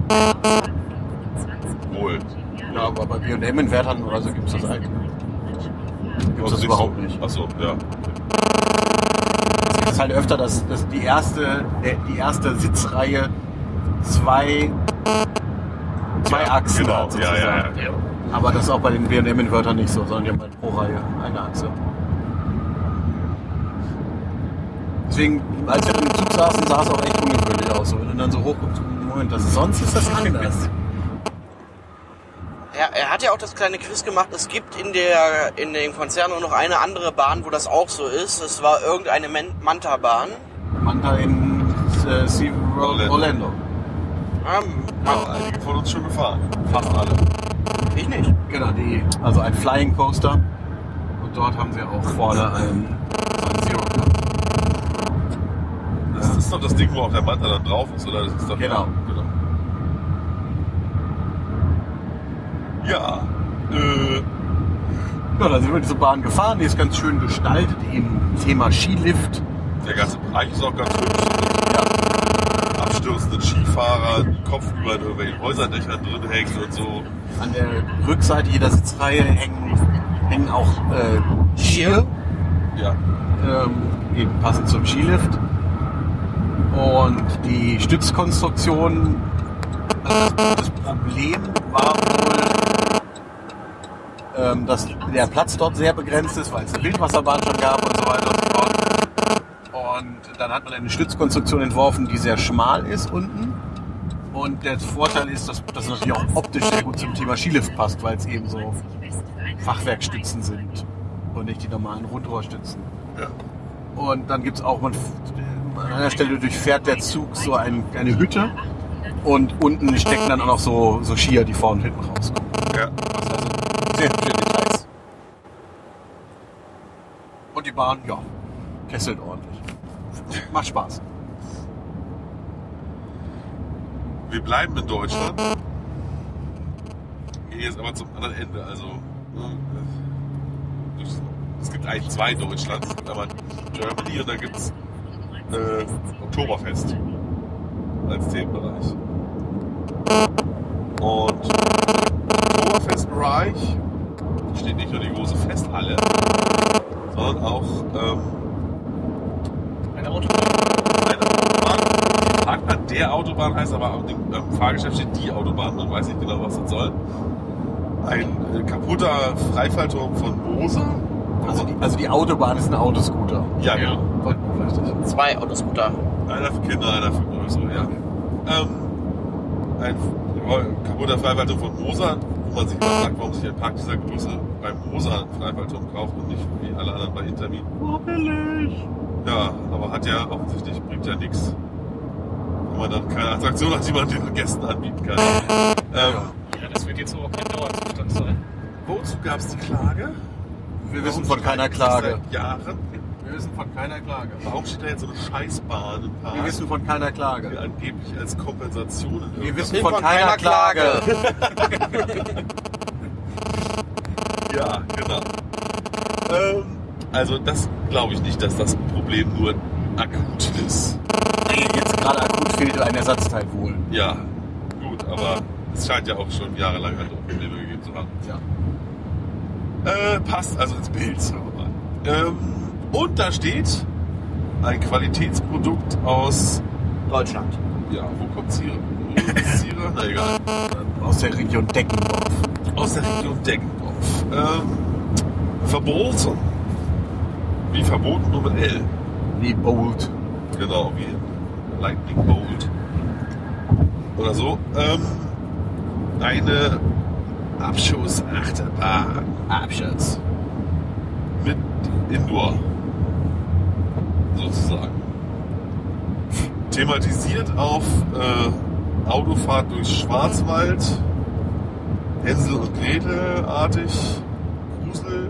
Wohl. Ja, aber bei B&M-Invertern oder so gibt es das eigentlich nicht. Gibt es das überhaupt nicht. Achso, ja. Es ist halt öfter, dass die erste Sitzreihe zwei Achsen genau. hat sozusagen. Ja. Aber das ist auch bei den B&M-Invertern nicht so, sondern die haben halt pro Reihe eine Achse. Deswegen, als wir im Zug saßen, sah es auch echt ungewöhnlich aus. Wenn du dann so hochguckst, Moment, sonst ist das anders. Er hat ja auch das kleine Quiz gemacht. Es gibt in dem Konzern nur noch eine andere Bahn, wo das auch so ist. Es war irgendeine Manta-Bahn. Manta in Orlando. Ja, einige von uns schon gefahren. Fast alle. Ich nicht. Genau, also ein Flying Coaster. Und dort haben sie auch vorne ein Zero Car. Das ist doch das Ding, wo auch der Manta dann drauf ist, oder? Das ist doch Genau. Ja. Ja, da sind wir diese Bahn gefahren. Die ist ganz schön gestaltet im Thema Skilift. Der ganze Bereich ist auch ganz hübsch. abstürzenden Skifahrer, Kopf über irgendwelchen Häuserdächern drin hängen und so. An der Rückseite jeder Sitzreihe hängen auch Skier, Ja. eben passend zum Skilift. Und die Stützkonstruktion, das Problem war wohl, dass der Platz dort sehr begrenzt ist, weil es eine Wildwasserbahn schon gab und so weiter und so fort. Und dann hat man eine Stützkonstruktion entworfen, die sehr schmal ist unten. Und der Vorteil ist, dass das natürlich auch optisch sehr gut zum Thema Skilift passt, weil es eben so Fachwerkstützen sind und nicht die normalen Rundrohrstützen. Ja. Und dann gibt es auch, an einer Stelle durchfährt der Zug so eine Hütte und unten stecken dann auch noch so Skier, die vorne und hinten rauskommen. Ja. Also sehr hübsche Details. Und die Bahn, ja, kesselt ordentlich. Macht Spaß. Wir bleiben in Deutschland. Gehen jetzt aber zum anderen Ende. Also, es gibt eigentlich zwei Deutschlands. Es gibt einmal Germany und da gibt es Oktoberfest als Themenbereich. Und im Oktoberfestbereich steht nicht nur die große Festhalle, sondern auch Eine Autobahn. eine Autobahn. Die Parkplatz der Autobahn heißt aber auch im Fahrgeschäft steht die Autobahn. Man weiß nicht genau, was das soll. Ein kaputter Freifallturm von Moser. Also die Autobahn ist ein Autoscooter. Ja, genau. Richtig. 2 Autoscooter. Einer für Kinder, einer für Größere, ja. Ein kaputter Freifallturm von Moser, wo man sich immer fragt, warum sich ein Park dieser Größe bei Moser einen Freifallturm kauft und nicht wie alle anderen bei Intermin. Oh, billig. Ja, aber hat ja offensichtlich, bringt ja nichts. Wenn man dann keine Attraktion hat, die man den Gästen anbieten kann. Ja, das wird jetzt aber kein Dauerzustand sein. Wozu gab es die Klage? Wir wissen von keiner Klage. Seit Jahren. Wir wissen von keiner Klage. Warum steht da jetzt so eine Scheißbahn im Park? Wir wissen von keiner Die Klage. angeblich als Kompensation in Wir irgendwas- wissen von keiner Klage. Ja, genau. Also das glaube ich nicht, dass das Problem nur akut ist. Jetzt gerade akut fehlt ein Ersatzteil wohl. Ja, gut, aber es scheint ja auch schon jahrelang andere Probleme gegeben zu haben. Ja. Passt also ins Bild, sagen wir mal. Und da steht ein Qualitätsprodukt aus, Deutschland. ja, wo kommt Sierra? Na egal. Aus der Region Deckendorf. Aus der Region Deckendorf. Verboten. Wie verboten nur mit L. Wie Bolt. Genau, wie Lightning Bolt. Oder so. Eine Abschussachterbahn Abschutz. mit Indoor. Sozusagen. Thematisiert auf Autofahrt durch Schwarzwald. Hänsel und Gretel artig. Grusel.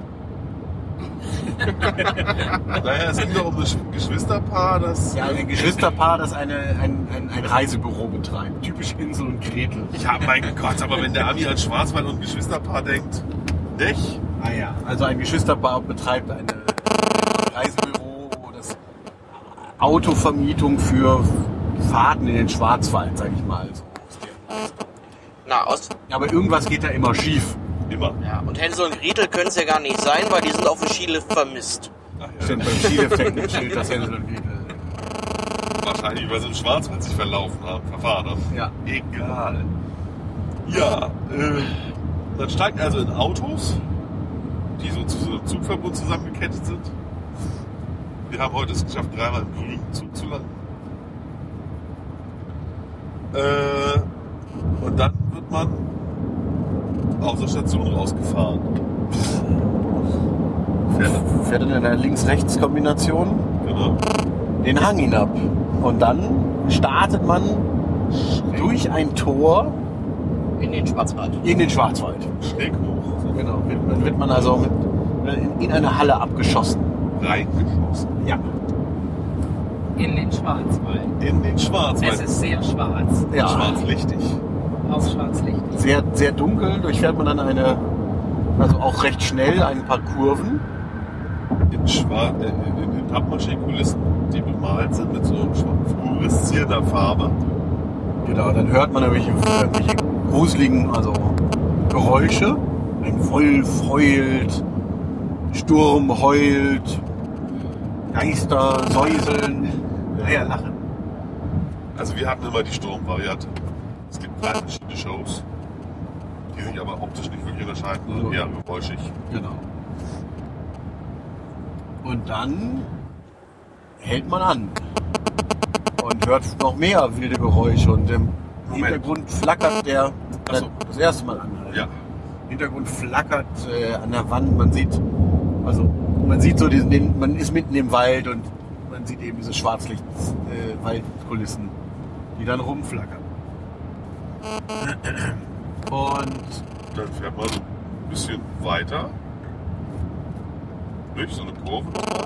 Naja, es ging doch um das Geschwisterpaar, das... Ja, ein Geschwisterpaar, das ein Reisebüro betreibt. Typisch Hänsel und Gretel. Ja, mein Gott, aber wenn der Ami an Schwarzwald und Geschwisterpaar denkt, nicht? Ah ja. Also ein Geschwisterpaar betreibt ein Reisebüro, das Autovermietung für Fahrten in den Schwarzwald, sag ich mal. So. Na, aus. Aber irgendwas geht da immer schief. Immer. Ja, und Hänsel und Gretel können es ja gar nicht sein, weil die sind auf dem Skilift vermisst. Ach ja, Stimmt, beim Skilift hängt ein Schild, das Hänsel und Gretel. wahrscheinlich, weil sie im Schwarzwald sich verfahren haben. Ja. Egal. Ja, man steigt also in Autos, die so zu so einem Zugverbund zusammengekettet sind. Wir haben heute es geschafft, 3-mal im grünen Zug zu landen. Und dann wird man aus der Station rausgefahren. Fährt in einer Links-Rechts-Kombination Genau. den Hang hinab. Und dann startet man durch ein Tor In den Schwarzwald. in den Schwarzwald. Schräg hoch. Genau. Dann wird man also in eine Halle abgeschossen. Reingeschossen. Ja. In den Schwarzwald. In den Schwarzwald. Es ist sehr schwarz. Ja. Schwarzlichtig. Auch Schwarzlicht. Sehr, sehr dunkel. Durchfährt man dann also auch recht schnell ein paar Kurven. In Pappmaché-Kulissen. die bemalt sind mit so fluoreszierender Farbe. Genau, dann hört man irgendwelche gruseligen, also Geräusche. Ein Wolf heult, Sturm heult, Geister säuseln. Ja, lachen. Also wir hatten immer die Sturmvariante. Es gibt drei verschiedene Shows, die sich aber optisch nicht wirklich unterscheiden, sondern eher geräuschig. Genau. Und dann hält man an und hört noch mehr wilde Geräusche und im Hintergrund flackert der das erste Mal an. Ja. Im Hintergrund flackert an der Wand, man sieht so man ist mitten im Wald und man sieht eben diese Schwarzlicht-Waldkulissen, die dann rumflackern. Und Dann fährt man ein bisschen weiter durch so eine Kurve nochmal.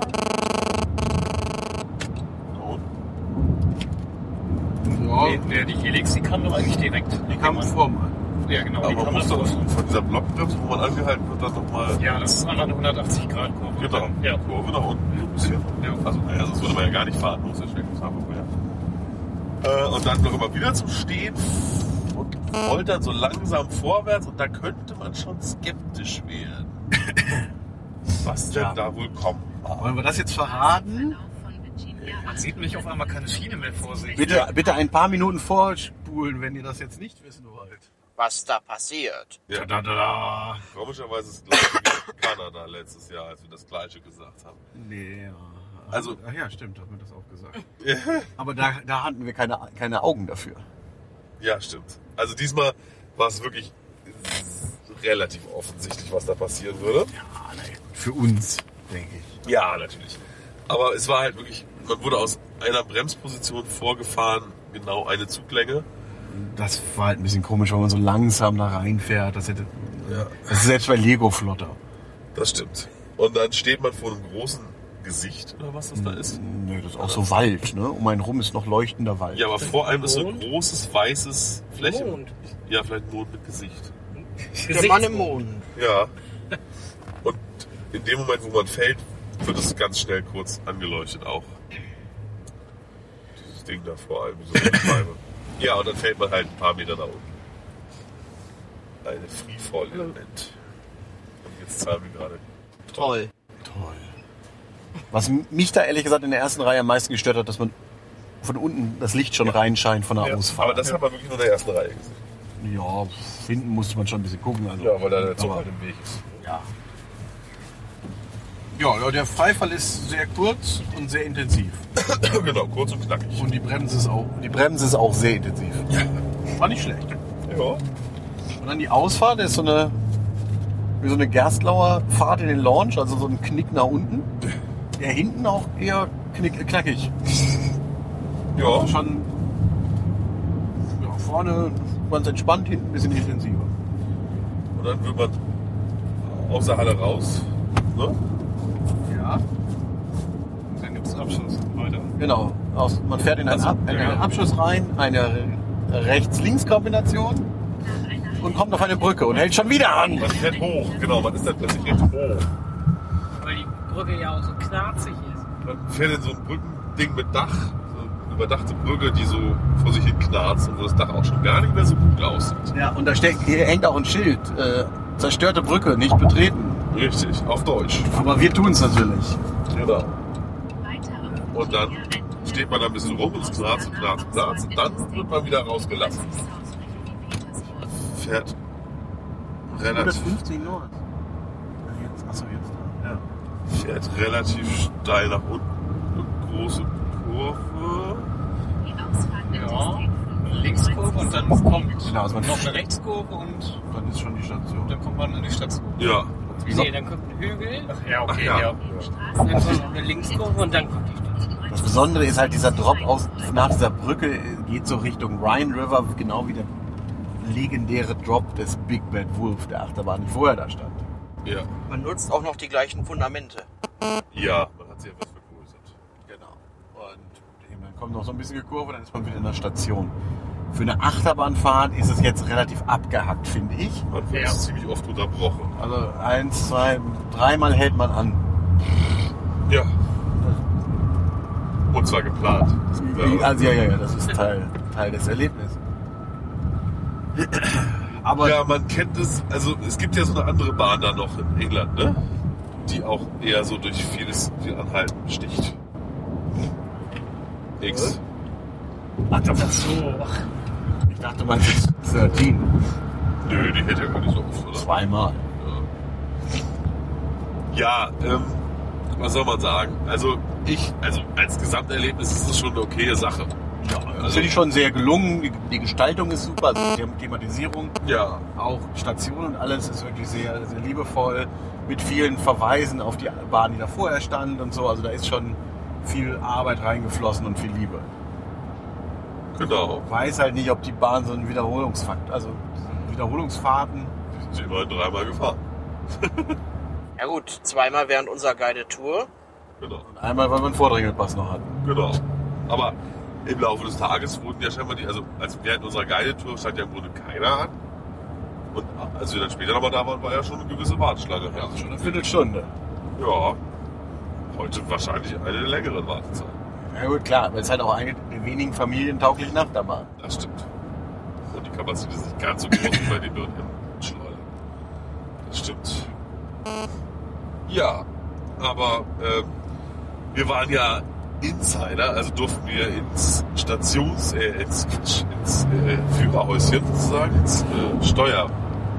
Nee, die Helix, die kam doch eigentlich direkt. die kamen vor mal. Ja, genau. Aber Die man kam muss dann doch vor. von dieser Blockbremse, wo man angehalten wird, dann nochmal. Ja, das ist eine 180-Grad-Kurve. Genau. Ja. Kurve nach unten ein bisschen. Ja. Also, naja, sonst würde man ja gar nicht fahren, muss ja schlecht haben. Und dann noch immer wieder zum Stehen und rollt dann so langsam vorwärts und da könnte man schon skeptisch werden. Was denn da wohl kommt. Wollen wir das jetzt verraten? Man sieht nämlich auf einmal keine Schiene mehr vor sich. Bitte ein paar Minuten vorspulen, wenn ihr das jetzt nicht wissen wollt. Was da passiert. Ja, Da. komischerweise ist es gleich wie in Kanada letztes Jahr, als wir das Gleiche gesagt haben. Nee, ja. Also- Ach ja, stimmt, hat mir das auch gesagt. Aber da hatten wir keine Augen dafür. Ja, stimmt. Also diesmal war es wirklich relativ offensichtlich, was da passieren würde. Ja, nee, für uns, denke ich. Ja, natürlich. Aber es war halt wirklich, man wurde aus einer Bremsposition vorgefahren, genau eine Zuglänge. Das war halt ein bisschen komisch, weil man so langsam da reinfährt. Das ist selbst bei Lego flotter. Das stimmt. Und dann steht man vor einem großen Gesicht, oder was das da ist. Nee, das ist auch so Wald, ne? Um einen rum ist noch leuchtender Wald. Ja, aber vor einem ist so ein Mond? großes, weißes Fläche. Mond. Ja, vielleicht ein Mond mit Gesicht. Der Mann im Mond. Ja. Und in dem Moment, wo man fällt, wird es ganz schnell kurz angeleuchtet auch. Dieses Ding da vor allem, so eine Scheibe. Ja, und dann fällt man halt ein paar Meter nach unten. Eine Freefall-Element. Und jetzt zahlen wir gerade. Toll. Toll. Was mich da ehrlich gesagt in der ersten Reihe am meisten gestört hat, dass man von unten das Licht schon reinscheint von der Ausfahrt. Aber das hat man wirklich nur in der ersten Reihe gesehen. Ja, hinten musste man schon ein bisschen gucken. Also, Ja, weil da der Zug aber- halt im Weg ist. Ja. Ja, der Freifall ist sehr kurz und sehr intensiv. Genau, kurz und knackig. Und die Bremse ist auch sehr intensiv. Ja. War nicht schlecht. Ja. Und dann die Ausfahrt ist wie so eine Gerstlauer Fahrt in den Launch, also so ein Knick nach unten. Der hinten auch eher knackig. Ja. Also schon vorne ganz entspannt, hinten ein bisschen intensiver. Und dann wird man aus der Halle raus. Ne? Ja. Und dann gibt es Abschluss weiter. Genau. Man fährt in einen Abschluss rein, eine Rechts-Links-Kombination und kommt auf eine Brücke und hält schon wieder an. Man fährt hoch, genau, man ist dann plötzlich recht hoch. Weil die Brücke ja auch so knarzig ist. Man fährt in so ein Brückending mit Dach, so eine überdachte Brücke, die so vor sich hin knarzt und wo das Dach auch schon gar nicht mehr so gut aussieht. Ja, und hier hängt auch ein Schild. Zerstörte Brücke, nicht betreten. Richtig, auf Deutsch. Aber wir tun es natürlich. Genau. Und dann steht man da ein bisschen rum und es knarzt und knarzt und knarzt und dann wird man wieder rausgelassen. Fährt relativ, 50 nur. Achso, jetzt da. Ja. fährt relativ steil nach unten. Eine große Kurve. Ja. Eine Linkskurve und dann kommt Genau, also man noch eine Rechtskurve und Dann ist schon die Station. dann kommt man in die Station. Ja. Nee, dann kommt ein Hügel, Ach ja, okay, Ach ja. ja. dann kommt noch eine Linkskurve und dann kommt die Station. Das Besondere ist halt dieser Drop nach dieser Brücke geht so Richtung Rhine River, genau wie der legendäre Drop des Big Bad Wolf, der Achterbahn, die vorher da stand. Ja. Man nutzt auch noch die gleichen Fundamente. Ja, man hat sie etwas vergrößert. Genau. Und dann kommt noch so ein bisschen Kurve, dann ist man wieder in der Station. Für eine Achterbahnfahrt ist es jetzt relativ abgehackt, finde ich. Man wird Ja. ziemlich oft unterbrochen. Also 1, 2, 3 Mal hält man an. Ja. Und zwar geplant. Also ja, das ist Teil des Erlebnisses. Aber Ja, man kennt es, also es gibt ja so eine andere Bahn da noch in England, ne? Die auch eher so durch viel Anhalten sticht. X. ach, das so. Ich dachte, du meinst jetzt 13. Nö, die hätte ja gar nicht so oft, oder? Zweimal. Ja, was soll man sagen? Also als Gesamterlebnis ist es schon eine okaye Sache. Ja, das finde ich schon sehr gelungen. Die Gestaltung ist super, also die Thematisierung, Ja, auch Station und alles ist wirklich sehr, sehr liebevoll. Mit vielen Verweisen auf die Bahn, die da vorher stand und so. Also da ist schon viel Arbeit reingeflossen und viel Liebe. genau. Ich weiß halt nicht, ob die Bahn so ein Wiederholungsfakt, also Wiederholungsfahrten. Wir sind immerhin 3-mal gefahren. Ja gut, zweimal während unserer Guided Tour. Genau. Und einmal, weil wir einen Vordringelpass noch hatten. Genau. Aber im Laufe des Tages wurden ja scheinbar also während unserer Guided-Tour stand ja im Grunde keiner an. Und als wir dann später nochmal da waren, war ja schon eine gewisse Warteschlange. Ja, also schon eine Viertelstunde. Ja. Heute wahrscheinlich eine der längeren Wartezeiten. Ja gut, klar, weil es halt auch eine der wenigen familientauglichen Achterbahn. Das stimmt. Und die Kapazität ist nicht ganz so groß wie bei den dort in Schleudern. Das stimmt. Ja, aber wir waren ja Insider, also durften wir ins Führerhäuschen sozusagen, ins Steuer.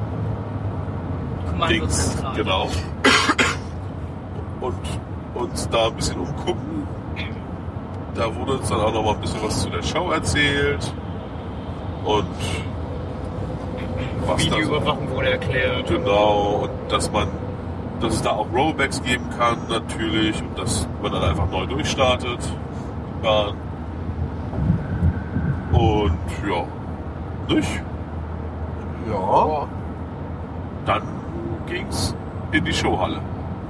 Dings, Kommandozentrale. genau. Und uns da ein bisschen umgucken. Da wurde uns dann auch noch mal ein bisschen was zu der Show erzählt. Und was da so, Videoüberwachung wurde erklärt. genau, und dass es da auch Rollbacks geben kann natürlich und dass man dann einfach neu durchstartet. Die Bahn. Und ja, nicht? Ja. Dann ging's in die Showhalle.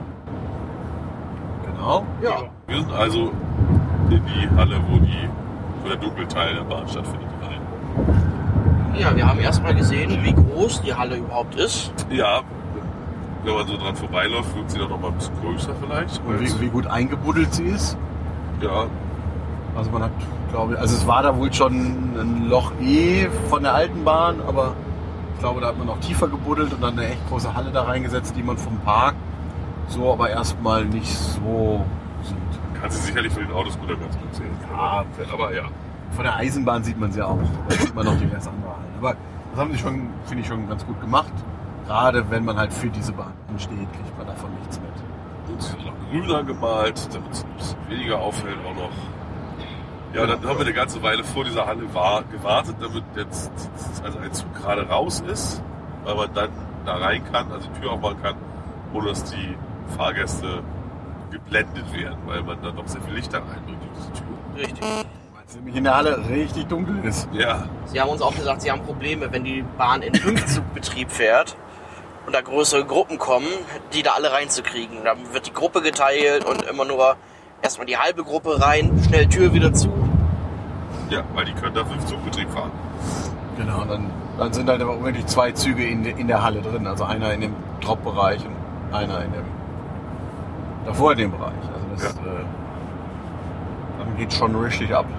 Genau. Ja. Wir sind also in die Halle, wo der Dunkelteil der Bahn stattfindet, rein. Ja, wir haben erstmal gesehen, wie groß die Halle überhaupt ist. Ja, wenn man so dran vorbeiläuft, wirkt sie dann noch mal ein bisschen größer vielleicht. Und wie gut eingebuddelt sie ist. Ja, Also man hat, glaube ich, also es war da wohl schon ein Loch von der alten Bahn, aber ich glaube, da hat man noch tiefer gebuddelt und dann eine echt große Halle da reingesetzt, die man vom Park so aber erstmal nicht so sieht. kann sie sicherlich für den Autoscooter ganz gut sehen. Ja. Aber ja. Von der Eisenbahn sieht man sie auch. Da sieht man noch die ganz andere Halle. Aber das haben sie schon, finde ich, schon ganz gut gemacht. Gerade wenn man halt für diese Bahn steht, kriegt man davon nichts mit. Und sie ist noch grüner gemalt, damit es ein bisschen weniger auffällt auch noch. Ja, dann haben wir eine ganze Weile vor dieser Halle gewartet, damit jetzt also ein Zug gerade raus ist, weil man dann da rein kann, also die Tür aufmachen kann, ohne dass die Fahrgäste geblendet werden, weil man dann noch sehr viel Licht da reindrückt durch diese Tür. Richtig. Weil es nämlich in der Halle richtig dunkel ist. Ja, Sie haben uns auch gesagt, sie haben Probleme, wenn die Bahn in Fünfzugbetrieb fährt und da größere Gruppen kommen, die da alle reinzukriegen. Dann wird die Gruppe geteilt und immer nur erstmal die halbe Gruppe rein, schnell Tür wieder zu. ja, weil die können da 5 Zugbetrieb fahren. Genau, dann sind halt aber wirklich 2 Züge in der Halle drin. Also einer in dem Drop-Bereich und einer in dem davor in dem Bereich. Also das dann geht schon richtig ab.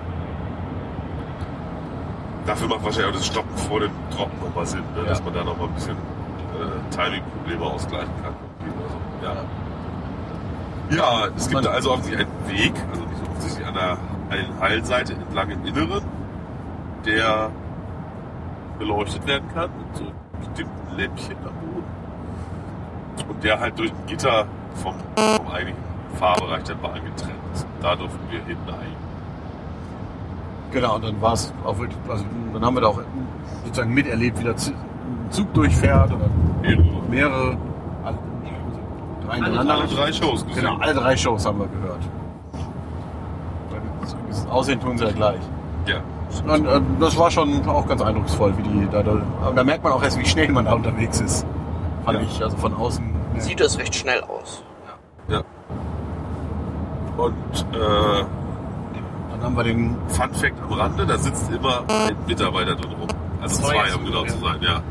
Dafür macht wahrscheinlich auch das Stoppen vor dem Drop nochmal Sinn, ne? Ja. Dass man da nochmal ein bisschen Timing-Probleme ausgleichen kann. Also, ja, es gibt da also offensichtlich einen Weg, also nicht so offensichtlich an der Hallenseite entlang im Inneren, der beleuchtet werden kann mit so bestimmten Lämpchen am Boden. Und der halt durch ein Gitter vom eigentlichen Fahrbereich der Bahn getrennt ist. Da durften wir hinten ein. Genau, und dann war es auch wirklich, also dann haben wir da auch sozusagen miterlebt, wie der Zug durchfährt oder mehrere, Alle 3 Shows gesehen. Genau, alle 3 Shows haben wir gehört. Das Aussehen tun sie ja gleich. Ja. Und das war schon auch ganz eindrucksvoll, wie die da. Aber da merkt man auch erst, wie schnell man da unterwegs ist. Fand ich, also von außen. Sieht es recht schnell aus. Ja. Und Dann haben wir den. Fun Fact am Rande, da sitzt immer ein Mitarbeiter drin rum. Also 2, um genau zu sein, ja.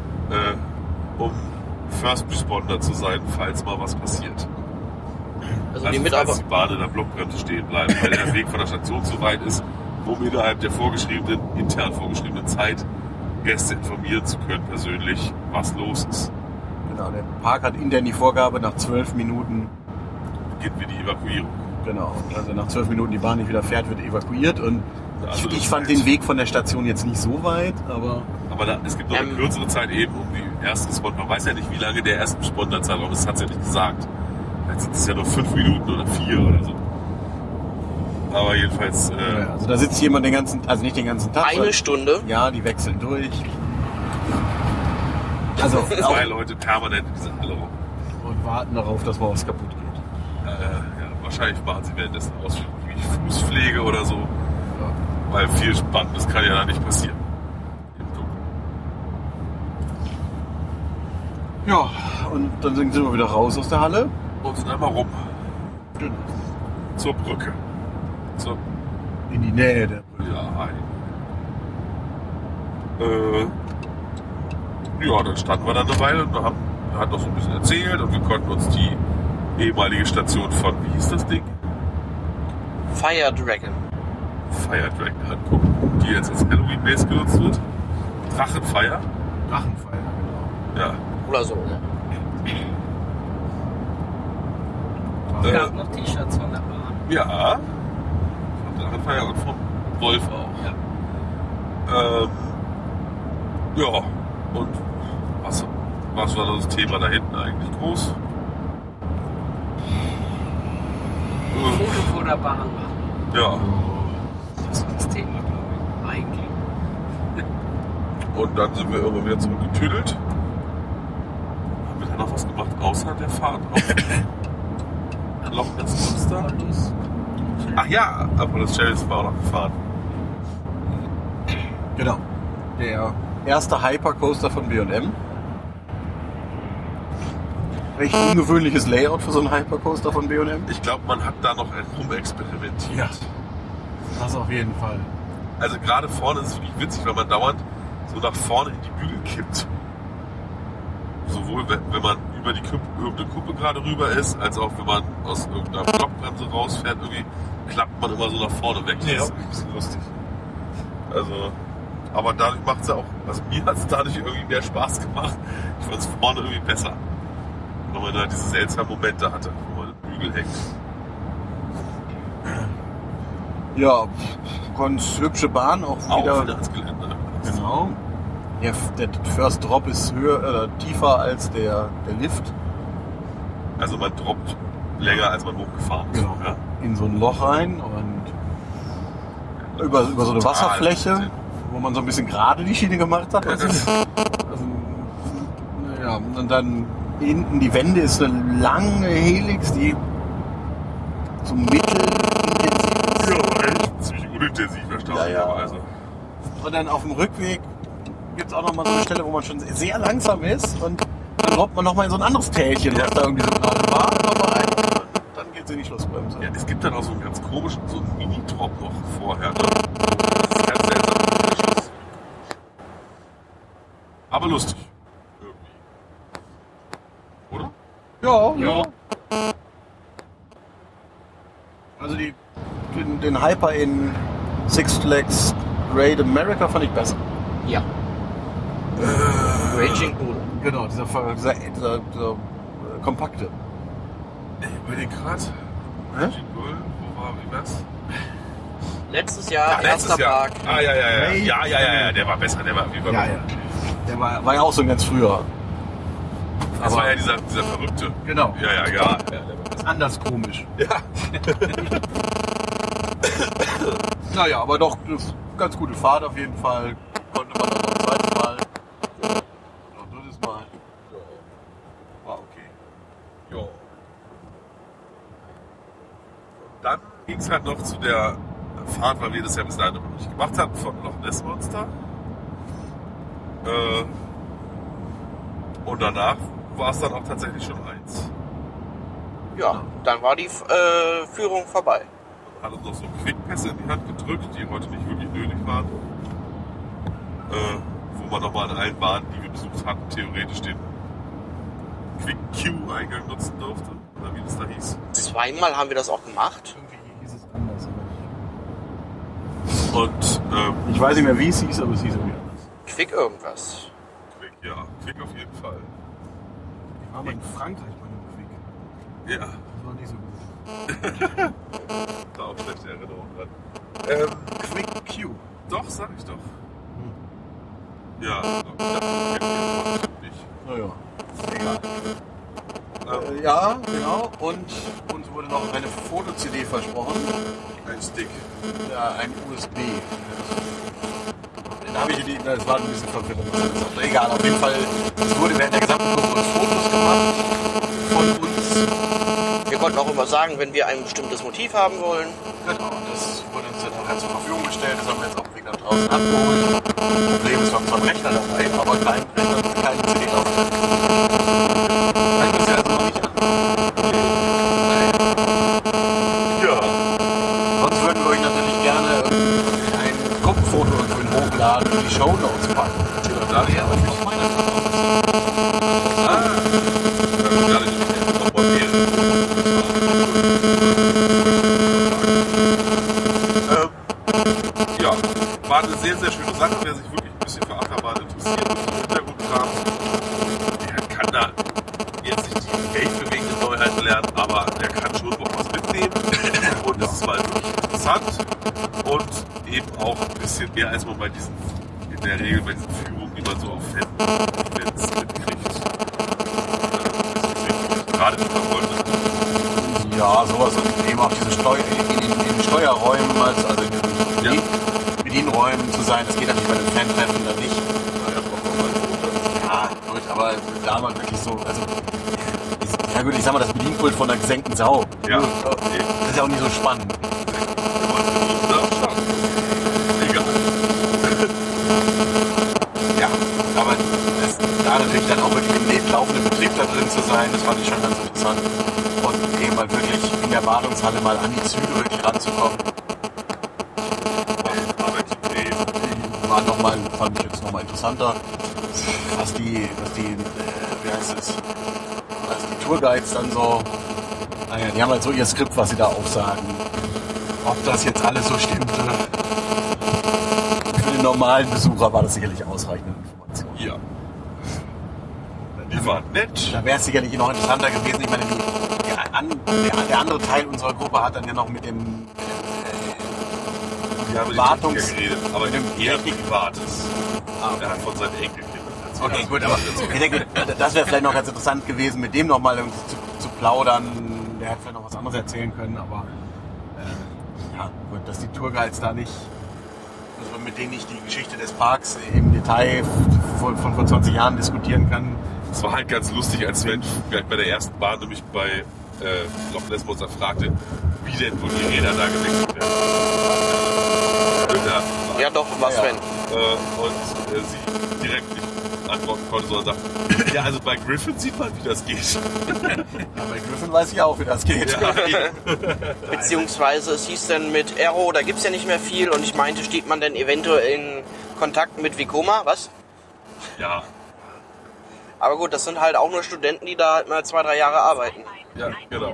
Um First Responder zu sein, falls mal was passiert. Also die falls Mitarbeiter. die Bahn in der Blockbremse stehen bleiben, weil der Weg von der Station zu weit ist, um innerhalb der intern vorgeschriebenen Zeit Gäste informieren zu können persönlich, was los ist. Genau, der Park hat intern die Vorgabe, nach 12 Minuten, Beginnen wir die Evakuierung. genau, also nach 12 Minuten die Bahn nicht wieder fährt, wird evakuiert und Also ich fand den Weg von der Station jetzt nicht so weit, aber Aber es gibt noch eine kürzere Zeit eben um die erste Responder. Man weiß ja nicht, wie lange der erste Responder-Zeitraum ist, das hat es ja nicht gesagt. Jetzt sind es ja nur 5 Minuten oder 4 oder so. Aber jedenfalls, ja, also da sitzt jemand also nicht den ganzen Tag. Eine sondern- Stunde. Ja, die wechseln durch. Also auch, 2 Leute permanent in dieser Halle rum. und warten darauf, dass mal was kaputt geht. Ja, wahrscheinlich machen sie währenddessen Ausflüge wie Fußpflege oder so. Ja. Weil viel Spannendes kann ja da nicht passieren. Im Dunkeln. Ja, und dann sind wir wieder raus aus der Halle. Und sind einmal rum Genau. zur Brücke. In die Nähe der Brücke. Ja, ja, dann standen wir dann eine Weile und er hat noch so ein bisschen erzählt und wir konnten uns die ehemalige Station von, wie hieß das Ding? Fire Dragon. Fire Dragon angucken, die jetzt als Halloween Base genutzt wird. Drachenfire. Drachenfeier, genau. Ja. Oder so. Ne? Es gab noch T-Shirts von der Bahn. Ja. Von Drachenfire und vom Wolf auch. Ja. Und was war das Thema da hinten eigentlich groß? Foto vor der Bahn machen. Ja. Das war das Thema, glaube ich. Eigentlich. Und dann sind wir irgendwann wieder zurückgetüdelt. Haben wir dann noch was gemacht außer der Fahrt auf Loch Ness Monster? Autos. Ach ja, Apollos Cherries war auch noch gefahren. Genau. Der erste Hypercoaster von B&M. Recht ungewöhnliches Layout für so einen Hypercoaster von B&M. Ich glaube, man hat da noch rumexperimentiert. Ja. Das auf jeden Fall. Also gerade vorne ist es wirklich witzig, weil man dauernd so nach vorne in die Bügel kippt. Sowohl wenn man über irgendeine Kuppe gerade rüber ist, als auch wenn man aus irgendeiner Blockbremse rausfährt, irgendwie klappt man immer so nach vorne weg. Das ist ein bisschen lustig. Also, aber dadurch macht es ja auch, also mir hat es dadurch irgendwie mehr Spaß gemacht. Ich fand es vorne irgendwie besser. Weil man da diese seltsamen Momente hatte, wo man im Bügel hängt. Ja, ganz hübsche Bahn, auch Auch wieder. wieder ans Gelände. Genau. Der First Drop ist tiefer als der Lift. Also man droppt länger, als man hochgefahren ist. Genau. Ja? In so ein Loch rein und über so eine Total Wasserfläche, Wahnsinn. wo man so ein bisschen gerade die Schiene gemacht hat. Also, ja, und dann hinten die Wände ist eine lange Helix, die so mittelintensiv ist. Ja, echt ziemlich unintensiv erstaunlicherweise. Und dann auf dem Rückweg gibt es auch nochmal so eine Stelle, wo man schon sehr langsam ist und dann droppt man nochmal in so ein anderes Tälchen, was da irgendwie so gerade war, nochmal rein und dann geht's in die Schlussbremse. Ja, es gibt dann auch so einen ganz komischen, so einen Mini-Drop noch vorher. Ne? Das ist ganz seltsam. Aber lustig. Irgendwie. Oder? Ja. Also den Hyper in Six Flags Great America fand ich besser. Ja. Raging Bull. Genau, dieser kompakte. Ich überlege gerade. Raging Bull, wo war, wie war's? Letztes Jahr, letztes erster Jahr. Park. Ah, ja, der war besser, der war wie Ja. Der war ja auch so ein ganz früher. Das war ja dieser Verrückte. Genau. Ja, der war besser. Anders komisch. Ja. Naja, aber doch eine ganz gute Fahrt auf jeden Fall. Konnte man noch ein zweites Mal. Noch ein drittes Mal. War okay. Jo. Dann ging es halt noch zu der Fahrt, weil wir das ja bis dahin noch nicht gemacht haben, von Loch Ness Monster. Und danach war es dann auch tatsächlich schon 1. Ja, dann war die Führung vorbei. Hat uns noch so Quickpässe in die Hand gedrückt, die heute nicht wirklich nötig waren. Wo man nochmal an allen Bahnen, die wir besucht hatten, theoretisch den Quick-Q-Eingang nutzen durfte. Oder wie das da hieß. Zweimal haben wir das auch gemacht. Irgendwie hieß es anders. Und, Ich weiß nicht mehr, wie es hieß, aber es hieß irgendwie anders. Quick irgendwas. Quick, ja. Quick auf jeden Fall. Ich war mal in Frankreich bei einem Quick. Ja. Das war nicht so gut. Da auch schlechte Erinnerungen dran. Quick Q. Doch, sag ich doch. Ja, ich dachte, nicht. Naja. Egal. Ja, genau. Und uns wurde noch eine Foto-CD versprochen. Ein Stick. Ja, ein USB. Da habe ich das war ein bisschen verwirrend. Egal, auf jeden Fall. Es wurde während der gesamten Tour Fotos gemacht von uns. Wir konnten auch immer sagen, wenn wir ein bestimmtes Motiv haben wollen. Genau, das wurde uns dann nachher zur Verfügung gestellt. Das haben wir jetzt auf dem Weg nach draußen abgeholt. Das Problem ist, wir haben zwar einen Rechner dabei, aber keinen Rechner mit keinem CD drauf. Kann ich das ja also noch nicht an. Ja. Sonst würden wir euch natürlich gerne ein Gruppenfoto irgendwo hochladen und die Shownotes packen. Ja, da ja, aber nicht meine gerade nicht noch mal ja, war eine sehr, sehr schöne Sache. Wer sich wirklich ein bisschen für Achterbahn interessiert und im Hintergrundkram, der kann da jetzt nicht die weltbewegende Neuheiten lernen, aber der kann schon noch was mitnehmen. Und das ist mal wirklich interessant und eben auch ein bisschen mehr, als man bei diesen, in der Regel bei diesen Führungen, die man so auf Fan-Events mitkriegt. Gerade mit Verfolgung. Ja, sowas und eben auch diese in den Steuerräumen, also in den Bedienräumen zu sein, das geht natürlich bei den Fan-Treffen dann nicht. Ja, gut, aber da mal wirklich so, also, ja gut, ich sag mal, das Bedienpult von einer gesenkten Sau. Ja. Das ist ja auch nicht so spannend. Egal. Ja, aber da natürlich dann auch wirklich im laufenden Betrieb da drin zu sein, das fand ich schon ganz interessant. Und eben mal wirklich in der Wartungshalle mal an die Züge wirklich ranzukommen. War nochmal, fand ich jetzt nochmal interessanter, was die, wie heißt es, also die Tourguides dann so, naja, die haben halt so ihr Skript, was sie da aufsagen. Ob das jetzt alles so stimmte, für den normalen Besucher war das sicherlich ausreichende Information. Ja. Die waren nett. Da wäre es sicherlich noch interessanter gewesen. Ich meine, der andere Teil unserer Gruppe hat dann ja noch mit dem Wartungs geredet, aber mit dem eher privates. Er hat von seinen Enkelkindern erzählt. Okay, gut, aber ich denke, das wäre vielleicht noch ganz interessant gewesen, mit dem nochmal zu plaudern. Der hätte vielleicht noch was anderes erzählen können, aber ja, gut, dass die Tourguides da nicht, also mit denen ich die Geschichte des Parks im Detail von vor 20 Jahren diskutieren kann. Es war halt ganz lustig, als Sven bei der ersten Bahn nämlich bei Loch Lesbos fragte, wie denn wohl die Räder da gewechselt werden. Ja doch, was Ja. wenn? Und sie direkt nicht antworten konnte, sondern sagte, ja, also bei Griffin sieht man, wie das geht. Ja, bei Griffin weiß ich auch, wie das geht. Ja, Beziehungsweise es hieß dann mit Aero, da gibt's ja nicht mehr viel und ich meinte, steht man denn eventuell in Kontakt mit Vekoma, was? ja, Aber gut, das sind halt auch nur Studenten, die da halt mal 2-3 Jahre arbeiten. ja, genau.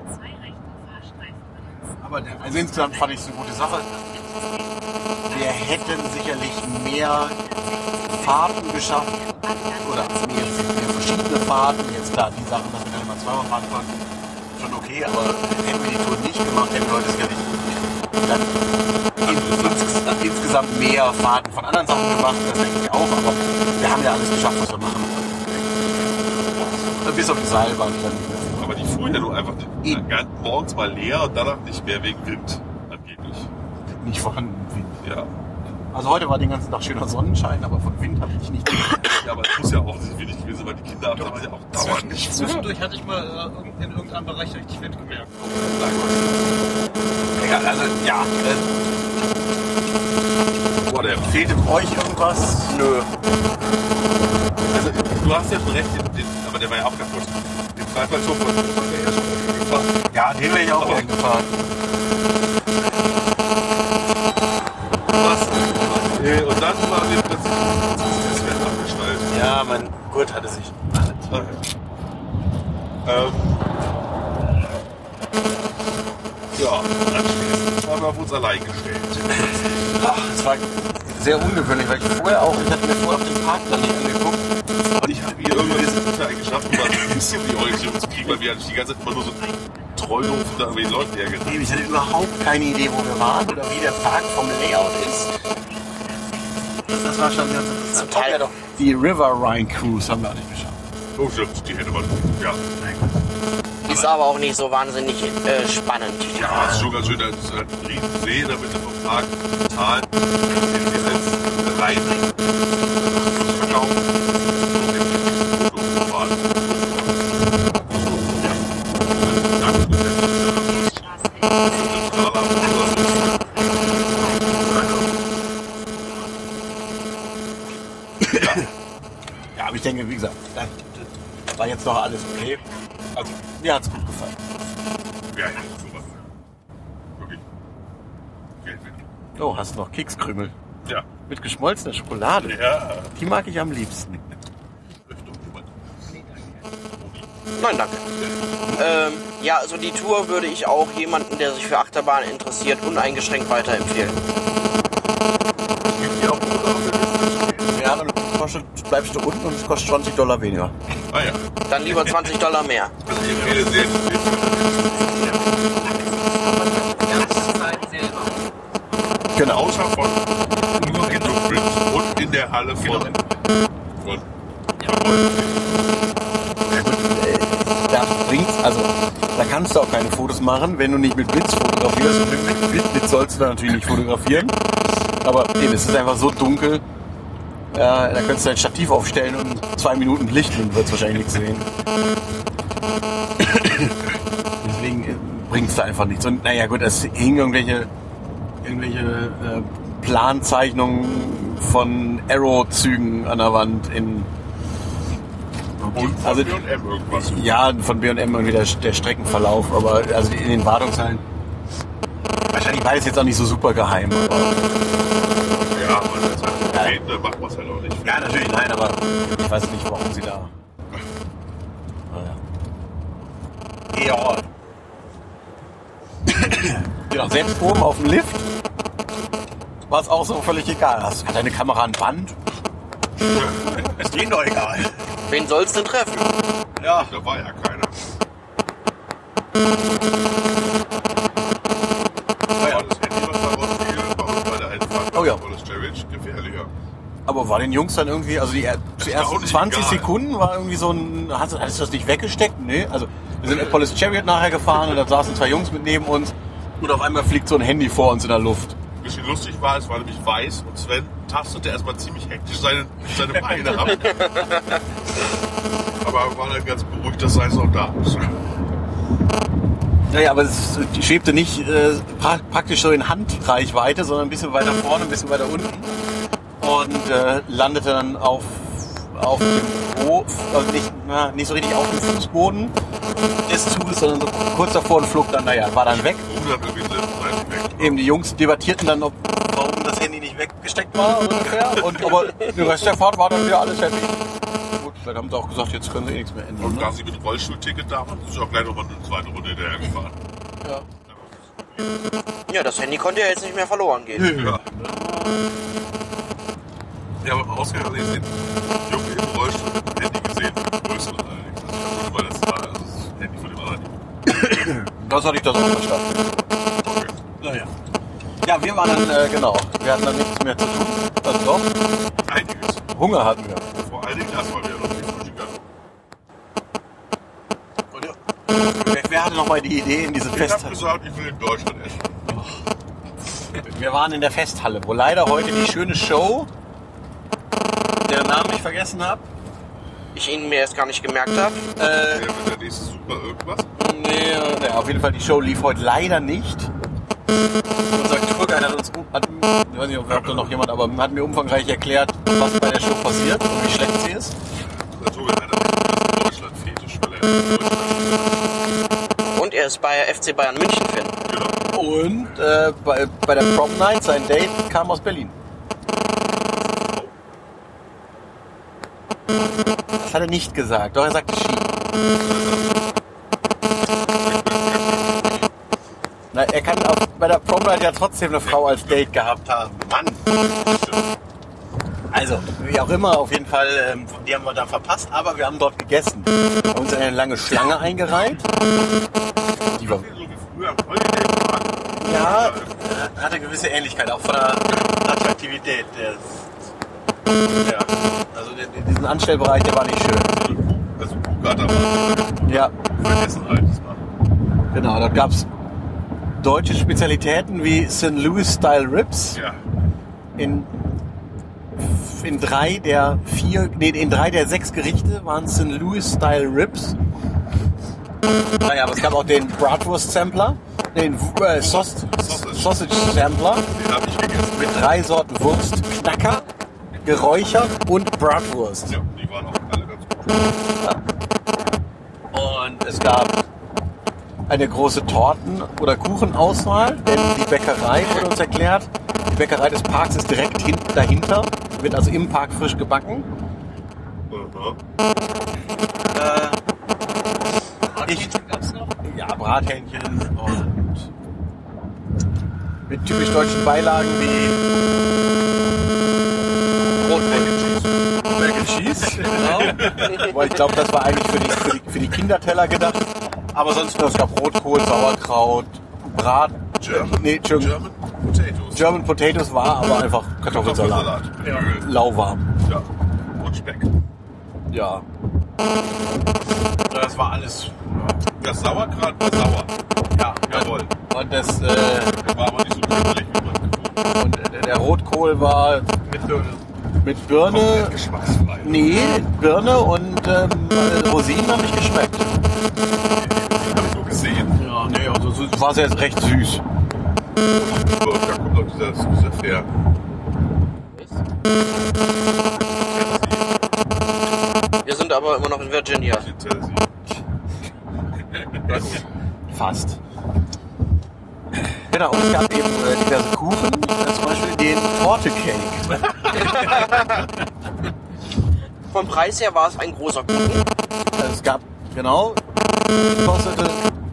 Aber also insgesamt fand ich es eine gute Sache. Wir hätten sicherlich mehr Fahrten geschafft oder mehr verschiedene Fahrten. Jetzt klar, die Sachen, dass wir dann immer zweimal fahren konnten, schon okay, aber hätten wir die Tour nicht gemacht, hätten wir heute sicherlich dann insgesamt mehr Fahrten von anderen Sachen gemacht, das denke ich auch, aber wir haben ja alles geschafft, was wir machen wollten. Bis auf die Seilbahn dann nicht mehr. Aber die fuhren ja nur einfach ganz morgens mal leer und danach nicht mehr wegen Wind, angeblich. Nicht vorhanden Wind. Ja. Also heute war den ganzen Tag schöner Sonnenschein, aber von Wind habe ich nicht. Ja, aber es muss ja auch nicht wenig gewesen, weil die Kinder haben ja auch dauernd nicht. Zwischendurch hatte ich mal in irgendeinem Bereich richtig Wind gemerkt. Egal, also ja. Whatever. Fehlt euch irgendwas? Nö. Also, du hast ja schon recht, aber der war ja auch kaputt. Den Freifahrtturm von der ja schon gefahren. Ja, den wäre ich auch gern gefahren. Was? Und dann war wir plötzlich das Feld abgeschnallt. Ja, mein Gurt hatte sich. auf uns allein gestellt. Das war sehr ungewöhnlich, weil ich hatte mir vorher auf den Parkplan nicht angeguckt. Und ich habe hier irgendwann jetzt geschafft, um mal ein bisschen die Orientierung zu kriegen, weil wir die ganze Zeit immer nur so Trollhofen da irgendwie Leute hergenommen. Ich hatte überhaupt keine Idee, wo wir waren oder wie der Park vom Layout ist. Das war schon ganz interessant. Zum Teil. Die River Rhine Cruise haben wir auch nicht geschafft. Oh, stimmt, die hätte man. Ja. Ist aber auch nicht so wahnsinnig spannend. Ja, ist schon ganz schön. Da ist halt ein riesen See in der Mitte vom Park. Tal. Den wir als rein verkaufen. Ja, aber ich denke, wie gesagt, das war jetzt noch alles okay. Also, mir hat's gut gefallen. Ja, super. Wirklich. Geld weg. Oh, hast du noch Kekskrümel? Ja. Mit geschmolzener Schokolade. Ja. Die mag ich am liebsten. Nein, danke. Ja, also die Tour würde ich auch jemanden, der sich für Achterbahn interessiert, uneingeschränkt weiterempfehlen. Ja, dann bleibst du unten und es kostet $20 weniger. Ah ja. Dann lieber $20 mehr. Also ich empfehle sehr interessiert. Die ganze Zeit selber. Genau. Außer von Inno Prince und in der Halle von Da bringt's, also da kannst du auch keine Fotos machen, wenn du nicht mit Blitz fotografierst. Und mit Blitz sollst du da natürlich nicht fotografieren. Aber eben, es ist einfach so dunkel, da könntest du ein Stativ aufstellen und 2 Minuten Licht und würdest wahrscheinlich nichts sehen. Deswegen bringt's da einfach nichts. Und naja gut, es hingen irgendwelche Planzeichnungen von Aero-Zügen an der Wand in... Und von Also, B&M irgendwas. ja, von B&M irgendwie der Streckenverlauf, aber also in den Wartungshallen. Wahrscheinlich war es jetzt auch nicht so super geheim. Aber, Ja, man das halt geht, dann macht man es halt auch nicht. ja, natürlich, nein, aber ich weiß nicht, warum sie da. Ja. Genau, selbst oben auf dem Lift war es auch so völlig egal. Hat deine Kamera ein Band? Ist denen doch egal. Wen soll's denn treffen? Ja. Da war ja keiner. Aber das Handy, was da rausfiel, bei uns bei der Einfahrt, Oh ja. war das Chariot gefährlicher. Aber war den Jungs dann irgendwie, also die ersten Erstaunlich 20 egal. Sekunden war irgendwie so ein, hattest du das nicht weggesteckt? Nee, also wir sind Apollo's Chariot nachher gefahren und da saßen 2 Jungs mit neben uns und auf einmal fliegt so ein Handy vor uns in der Luft. Ein bisschen lustig war, es war nämlich weiß und Sven tastete erstmal ziemlich hektisch seine Beine ab. Aber war dann ganz beruhigt, dass es auch da ist. Naja, aber es schwebte nicht praktisch so in Handreichweite, sondern ein bisschen weiter vorne, ein bisschen weiter unten und landete dann auf dem also nicht so richtig auf dem Fußboden des Zuges, sondern so kurz davor und flog dann, naja, war dann weg. Eben die Jungs debattierten dann, warum das Handy nicht weggesteckt war ungefähr. Aber der Rest der Fahrt war dann wieder alles happy. Gut, dann haben sie auch gesagt, jetzt können sie eh nichts mehr ändern. Und da Ne? sie mit Rollstuhlticket da waren, ist auch gleich nochmal eine zweite Runde hinterher gefahren. Ja. Ja, das Handy konnte ja jetzt nicht mehr verloren gehen. Ja. Ja, aber ausgegangen ist den Jungen im Rollstuhl mit dem Handy gesehen. Größeren allerdings. Also, weil das war das Handy von dem anderen. Das hatte ich das auch verstanden. Okay. Naja. Ja, wir waren dann, genau, wir hatten dann nichts mehr zu tun. Also doch, Einiges. Hunger hatten wir. Vor allen Dingen das, weil wir ja noch nicht frühstücken hatten. Wer hatte nochmal die Idee in diese Ich hab Festhalle? gesagt, ich will in Deutschland essen. Wir waren in der Festhalle, wo leider heute die schöne Show, deren Namen ich vergessen habe. Ich ihn mir erst gar nicht gemerkt habe. Wer wird der nächste super irgendwas? Nee, auf jeden Fall, die Show lief heute leider nicht. Unser Tourguide hat uns, ich weiß nicht, ob da noch jemand, aber hat mir umfangreich erklärt, was bei der Show passiert und wie schlecht sie ist. Der Tour hat einen Deutschland-Fetisch, weil er in Deutschland Und er ist bei FC Bayern München Fan. genau. Und bei der Prom Night, sein Date kam aus Berlin. Das hat er nicht gesagt, doch er sagte Ski. Na, er kann bei der Prom Night ja trotzdem eine Frau als Date gehabt haben. Mann. Also, wie auch immer, auf jeden Fall, die haben wir da verpasst, aber wir haben dort gegessen. Wir haben uns in eine lange Schlange eingereiht. Die war, So wie früher am Holiday-Park. ja, hat eine gewisse Ähnlichkeit, auch von der Attraktivität. Ja, also diesen Anstellbereich, der war nicht schön. Also Bugata war Ja, vergessen halt. Das war. genau, dort gab es deutsche Spezialitäten wie St. Louis Style Ribs Ja. in 3 der 6 Gerichte waren St. Louis Style Ribs. Naja, aber es gab auch den Bratwurst Sampler, den Sausage Sampler Den habe ich gegessen. mit 3 Sorten Wurst, Knacker, geräuchert und Bratwurst. Ja, die waren auch alle ganz gut. Und es gab eine große Torten- oder Kuchenauswahl, denn die Bäckerei wurde uns erklärt. Die Bäckerei des Parks ist direkt dahinter, wird also im Park frisch gebacken. Aha. Gab's noch? Ja, Brathähnchen und mit typisch deutschen Beilagen wie Mac and Cheese. Genau. Weil ich glaube, das war eigentlich für die Kinderteller gedacht. Aber sonst nur, es gab Rotkohl, Sauerkraut, German Potatoes war aber einfach Kartoffelsalat. Ja. Lauwarm. Ja. Und Speck. Ja. Das war alles. Das Sauerkraut war sauer. Ja, Jawohl. Und das War aber nicht so kräftig wie man gewohnt. und der Rotkohl war mit Birne. Komplett geschmacksfrei. Nee, Birne und Rosinen haben nicht geschmeckt. Die habe ich nur gesehen. Ja, nee, also es war sehr recht süß. Und da kommt auch dieser Fair. Wir sind aber immer noch in Virginia. Tennessee. Ja, gut. Fast. Genau, und es gab eben diverse Kuchen, zum Beispiel den Torte-Cake. Vom Preis her war es ein großer Kuchen. Also es gab, genau, kostete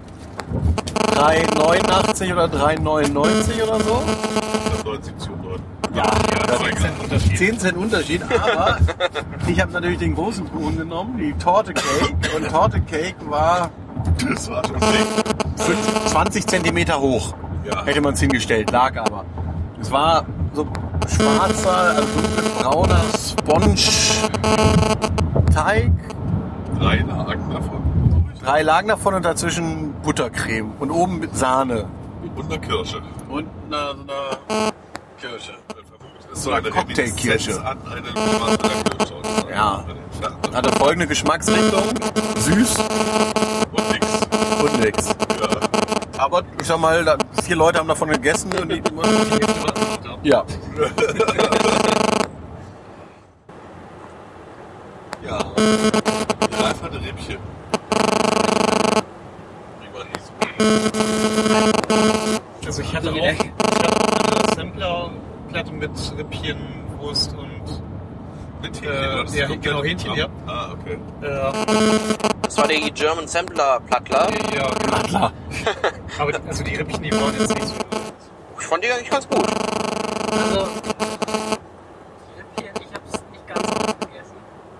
3,89 oder 3,99 oder so. Das 79 und 9. Ja, das ist 10 Cent Unterschied, aber ich habe natürlich den großen Kuchen genommen, die Torte-Cake. Und Torte-Cake war Das war schon dick. 20 Zentimeter hoch. Ja. Hätte man es hingestellt, lag aber. Es war so schwarzer, also dunkelbrauner Sponge-Teig. 3 Lagen davon. 3 Lagen davon und dazwischen Buttercreme. Und oben mit Sahne. Und eine Kirsche. Und eine Kirsche. Das ist So eine Cocktailkirsche. An eine schwarze Kirsche. Ja. Hatte folgende Geschmacksrichtung. Süß Und nix. und nix. Ja. Aber ich sag mal, 4 Leute haben davon gegessen und die ja. Ja. Ralf hatte Rippchen. Die waren nicht so. Also ich hatte auch eine Samplerplatte mit Rippchen, Wurst und Mit Hähnchen. ja, genau, Hähnchen, ja. Ah, okay. Das war die German Sampler Plattler. Ja, genau. Na klar. Aber also die Rippchen, die waren jetzt nicht so. Ich fand die eigentlich ganz gut. Also, Rippchen, ich hab's nicht ganz aufgegessen.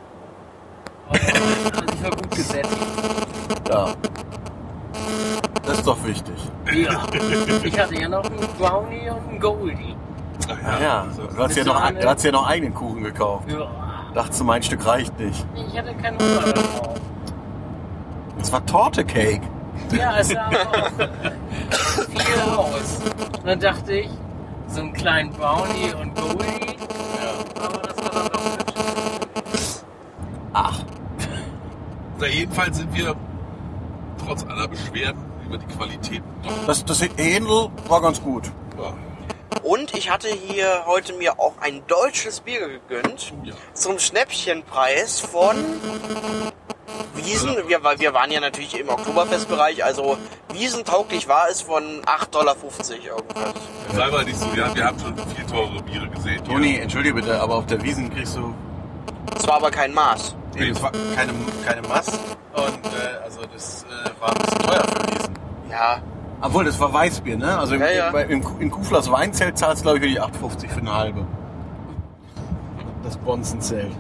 Aber ich war gut gesättigt. Ja. Das ist doch wichtig. Ja. Ich hatte ja noch einen Brownie und einen Goldie. Ach ja, du hast ja noch eigenen Kuchen gekauft. Ja. Dachtest du, mein Stück reicht nicht. Ich hatte keinen Hunger darauf. Das war Torte-Cake. Ja, es sah auch viel aus. Und dann dachte ich, so einen kleinen Brownie und Goldie. Ja. Aber das war dann doch hübsch. Ach, Na, jedenfalls sind wir trotz aller Beschwerden über die Qualität doch. das Händel war ganz gut. Ja. Und ich hatte hier heute mir auch ein deutsches Bier gegönnt. Ja. Zum Schnäppchenpreis von Wiesen. Wir waren ja natürlich im Oktoberfestbereich, also wiesentauglich war es von 8,50 Dollar irgendwas. Sei mal nicht so, wir haben schon viel teure Biere gesehen. Toni, entschuldige bitte, aber auf der Wiesn kriegst du Es war aber kein Maß. das war keine Mast und also das war ein bisschen teuer für Wiesn. Ja, Obwohl, das war Weißbier, ne? Also Ja. in Kuflers Weinzelt zahlst du, glaube ich, für die 8,50 für eine halbe. Das Bonzenzelt.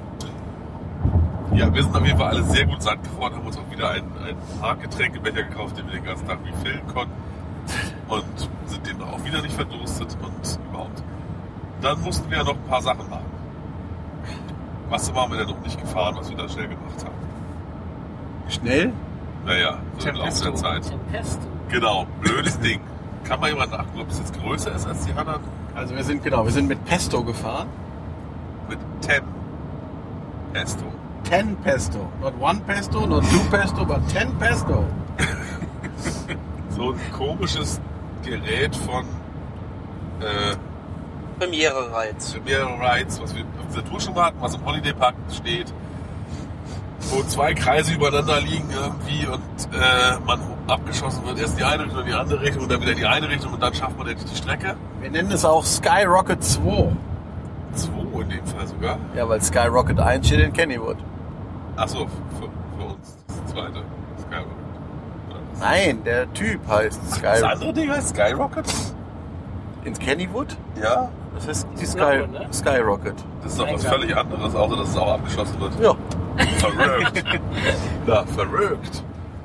Ja, wir sind auf jeden Fall alle sehr gut satt geworden, haben uns auch wieder einen Hartgetränkebecher gekauft, den wir den ganzen Tag refillen konnten. Und sind den auch wieder nicht verdurstet und überhaupt. Dann mussten wir ja noch ein paar Sachen machen. Was waren wir denn noch nicht gefahren, was wir da schnell gemacht haben? Schnell? Naja, so im Laufe der Zeit. Tempesto. Genau, blödes Ding. Kann mal jemand nachgucken, ob es jetzt größer ist als die anderen? Also wir sind mit Pesto gefahren. Mit 10 Pesto. 10 Pesto. Not 1 Pesto, not 2 Pesto, but 10 Pesto. So ein komisches Gerät von Premiere-Reiz. Premiere Rides, was wir auf dieser Tour schon mal hatten, was im Holiday Park steht, wo 2 Kreise übereinander liegen irgendwie und man abgeschossen wird. Erst in die eine Richtung, in die andere Richtung und dann wieder in die eine Richtung und dann schafft man endlich die Strecke. Wir nennen es auch Skyrocket 2. 2 in dem Fall sogar. Ja, weil Skyrocket 1 steht in Kennywood. Achso, für uns das zweite. Skyrocket. Nein, der Typ heißt Das Skyrocket. andere Ding heißt Skyrocket? In Kennywood? Ja. Das heißt die Skyrocket, ne? Skyrocket. Das ist doch was völlig anderes, außer dass es auch abgeschossen wird. Ja. Verrückt. Ja, verrückt.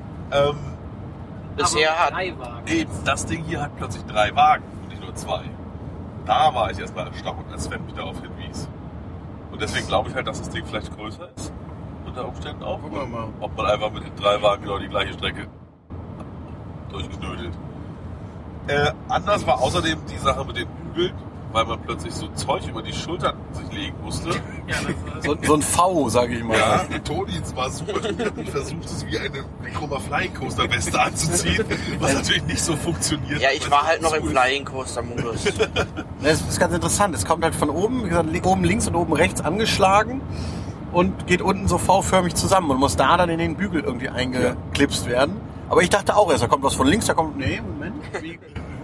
Bisher Aber hat 3 Wagen. Eben, das Ding hier hat plötzlich 3 Wagen und nicht nur 2. Da war ich erstmal erstaunt, als Sven mich darauf hinwies. Und deswegen glaube ich halt, dass das Ding vielleicht größer ist. Unter Umständen auch. Gucken wir mal. Ob man einfach mit den 3 Wagen genau die gleiche Strecke durchgenödelt. Anders war außerdem die Sache mit den Bügeln, weil man plötzlich so Zeug über die Schultern sich legen musste. Ja, das war So ein V, sage ich mal. Ja, Toni, es war super. Ich versucht es wie eine Vekoma Flying Coaster Weste anzuziehen, was natürlich nicht so funktioniert. Ja, ich war halt noch im Flying Coaster Modus. Das ist ganz interessant. Es kommt halt von oben, wie gesagt, oben links und oben rechts angeschlagen und geht unten so V-förmig zusammen und muss da dann in den Bügel irgendwie eingeklipst werden. Aber ich dachte auch erst, da kommt was von links, da kommt... Nee, Moment. Wie?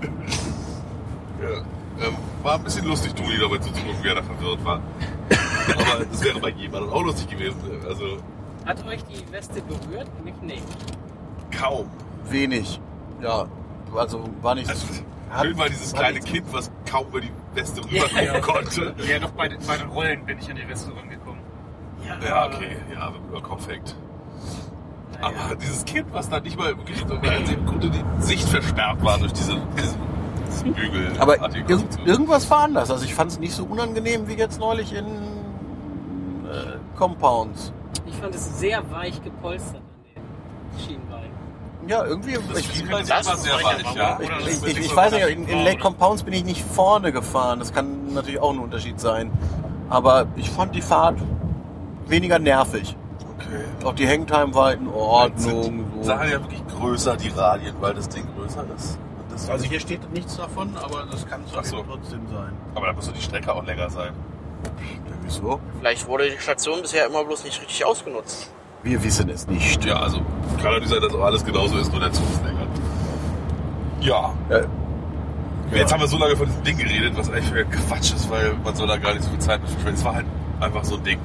Ja, war ein bisschen lustig, Toni dabei zuzugucken, wer da verwirrt war. Aber das wäre bei jemandem auch lustig gewesen. Also Hat euch die Weste berührt? Mich nicht. kaum. Wenig. Ja, also war nicht... Also, Hat- schön war dieses hat kleine nichts- Kind, was kaum über die Weste rüberkommen konnte. Ja, doch bei den Rollen bin ich an die Weste rangekommen. Ja, okay, ja, wenn man über den Kopf hängt. Aber dieses Kind, was da nicht mal wirklich so im Grunde die Sicht versperrt war durch diese Bügel. Aber irgendwas war anders. Also ich fand es nicht so unangenehm wie jetzt neulich in Compounds. Ich fand es sehr weich gepolstert an den Schienbeinen. Ja, irgendwie... Das Ich, Schienbein war sehr weich, ja. ich weiß nicht, in Lake Compounds bin ich nicht vorne gefahren. Das kann natürlich auch ein Unterschied sein. Aber ich fand die Fahrt weniger nervig. Okay. Auch die Hangtime war in Ordnung. So. Sachen ja wirklich größer, die Radien, weil das Ding größer ist. Und das Also hier steht nichts davon, aber das kann Ach so. trotzdem sein. aber da müsste die Strecke auch länger sein. Ja, wieso? Vielleicht wurde die Station bisher immer bloß nicht richtig ausgenutzt. Wir wissen es nicht. Ja, also kann natürlich sein, dass auch alles genauso ist, nur der Zug ist länger. Ja. Jetzt haben wir so lange von diesem Ding geredet, was eigentlich für Quatsch ist, weil man soll da gar nicht so viel Zeit mit verschwenden. Es war halt einfach so ein Ding.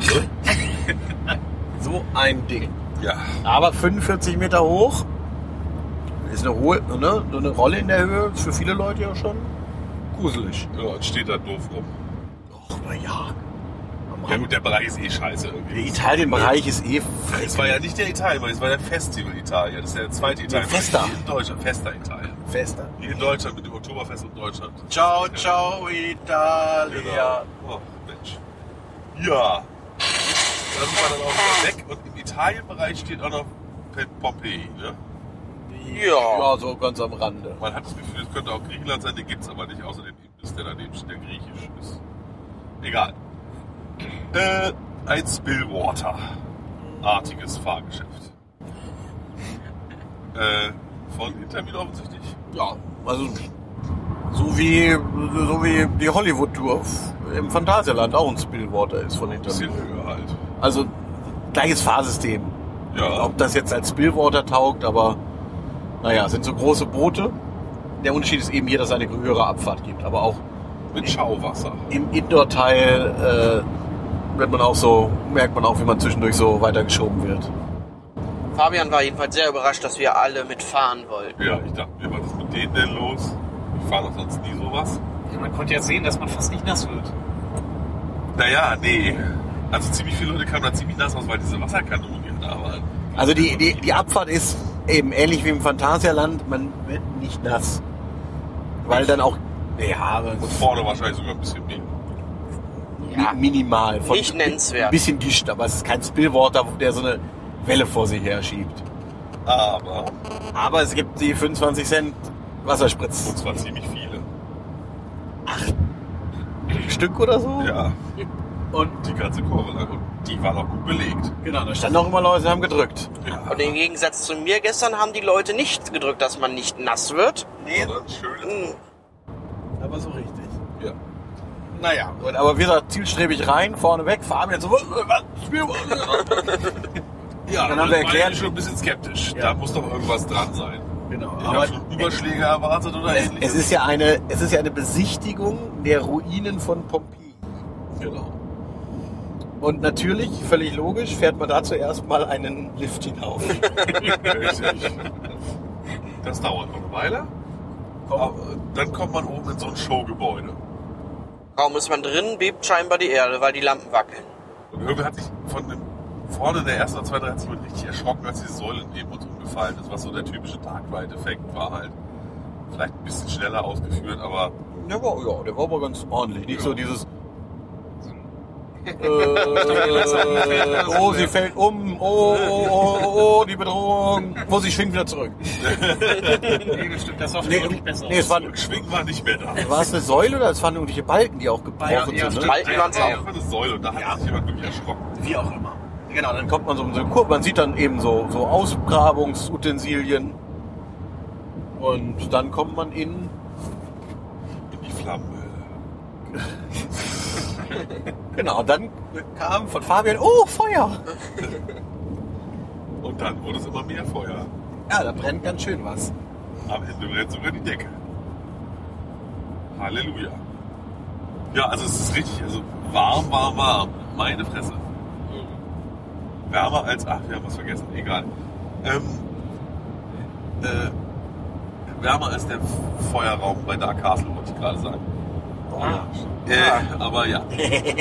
So ein Ding. Ja. Aber 45 Meter hoch. Ist eine hohe, ne? So eine Rolle in der Höhe. Ist für viele Leute ja schon gruselig. Ja, und steht da doof rum. Och, na ja. Ja gut, der Bereich ist eh scheiße irgendwie. Der Italien-Bereich ist eh... Es war ja nicht der Italien, es war der Festival Italien. Das ist ja der zweite Italien. Festa. Hier in Deutschland. Festa Italien. fester. Hier in Deutschland mit dem Oktoberfest in Deutschland. Ciao, ciao, Italia. Genau. Oh, Mensch. Ja. Da sind wir dann auch wieder weg. Und im Italienbereich steht auch noch Pompeji, ne? Ja. Ja, so ganz am Rande. Man hat das Gefühl, es könnte auch Griechenland sein, den gibt es aber nicht, außer dem Imbiss, der daneben steht, der griechisch ist. Egal. Ein Spillwater-artiges Fahrgeschäft. Von Intermin offensichtlich. Ja, also so wie die Hollywood-Tour im Phantasialand auch ein Spillwater ist von Ein bisschen hinten. höher halt. Also gleiches Fahrsystem. Ja. Ob das jetzt als Spillwater taugt, aber naja, es sind so große Boote. Der Unterschied ist eben hier, dass es eine höhere Abfahrt gibt. Aber auch Mit Schauwasser. im Indoor-Teil merkt man auch, wie man zwischendurch so weitergeschoben wird. Fabian war jedenfalls sehr überrascht, dass wir alle mitfahren wollten. Ja, ich dachte mir, was ist mit denen denn los? Ich fahre doch sonst nie sowas. Ja, man konnte ja sehen, dass man fast nicht nass wird. Naja, nee. Also ziemlich viele Leute kamen da ziemlich nass aus, weil diese Wasserkanonen da waren. Also die Abfahrt ist eben ähnlich wie im Phantasialand, man wird nicht nass. Weil dann auch, ja, Und vorne wahrscheinlich sogar ein bisschen mehr. Ja. minimal. Nicht nennenswert. Ein bisschen Gischt, aber es ist kein Spillwater, der so eine Welle vor sich her schiebt. Aber, Es gibt die 25 Cent Wasserspritz. und zwar ziemlich viele. Stück oder so. Ja, Und die ganze Kurve lang. Und die waren auch gut belegt. genau, da standen auch immer Leute, haben gedrückt. Ja, Und im Gegensatz zu mir gestern haben die Leute nicht gedrückt, dass man nicht nass wird. sondern schön. Aber so richtig. Ja. Naja, gut, aber wir sind zielstrebig rein, vorne weg, fahren jetzt so. Ja, Dann haben wir war erklärt- ich schon ein bisschen skeptisch. Ja. Da muss doch irgendwas dran sein. Genau, Ich aber habe schon Überschläge erwartet oder ähnliches. es ist ja eine Besichtigung der Ruinen von Pompeji. Genau. Und natürlich, völlig logisch, fährt man da zuerst mal einen Lift hinauf. Richtig. Das dauert noch eine Weile. Aber dann kommt man oben in so ein Showgebäude. Kaum ist man drin, bebt scheinbar die Erde, weil die Lampen wackeln. Und irgendwie hat sich von dem vorne der ersten oder zweiten hat sich richtig erschrocken, als diese Säule neben uns umgefallen ist, was so der typische Dark Ride-Effekt war halt. Vielleicht ein bisschen schneller ausgeführt, aber Der war aber ganz ordentlich. Nicht so dieses. Oh, sie fällt um. Oh, die Bedrohung. Oh, sie schwingt wieder zurück. Nee, das stimmt. Das sah wirklich besser Nee, es war, Schwingen war nicht mehr da. war es eine Säule oder es waren irgendwelche Balken, die auch gebrochen Ja, sind? stimmt. Ne? Balken waren's Ja, auch. eine Säule und da hat sich jemand wirklich erschrocken. Wie auch immer. Genau, dann kommt man so in so eine Kurve. Man sieht dann eben so Ausgrabungsutensilien. Und dann kommt man in. In die Flammenhöhle. Genau, dann kam von Fabian, oh, Feuer! Und dann wurde es immer mehr Feuer. Ja, da brennt ganz schön was. Am Ende brennt sogar die Decke. Halleluja. Ja, also es ist richtig, also warm. Meine Fresse. Wärmer als, wir haben was vergessen, egal. Wärmer als der Feuerraum bei Dark Castle, wollte ich gerade sagen. Aber ja.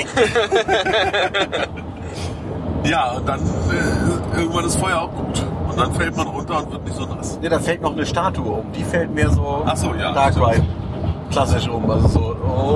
Ja, und dann irgendwann ist Feuer auch gut. Und dann fällt man runter und wird nicht so nass. Ne, da fällt noch eine Statue um. Die fällt mehr so Ach so, ja, Dark stimmt. Ride klassisch um. Also so,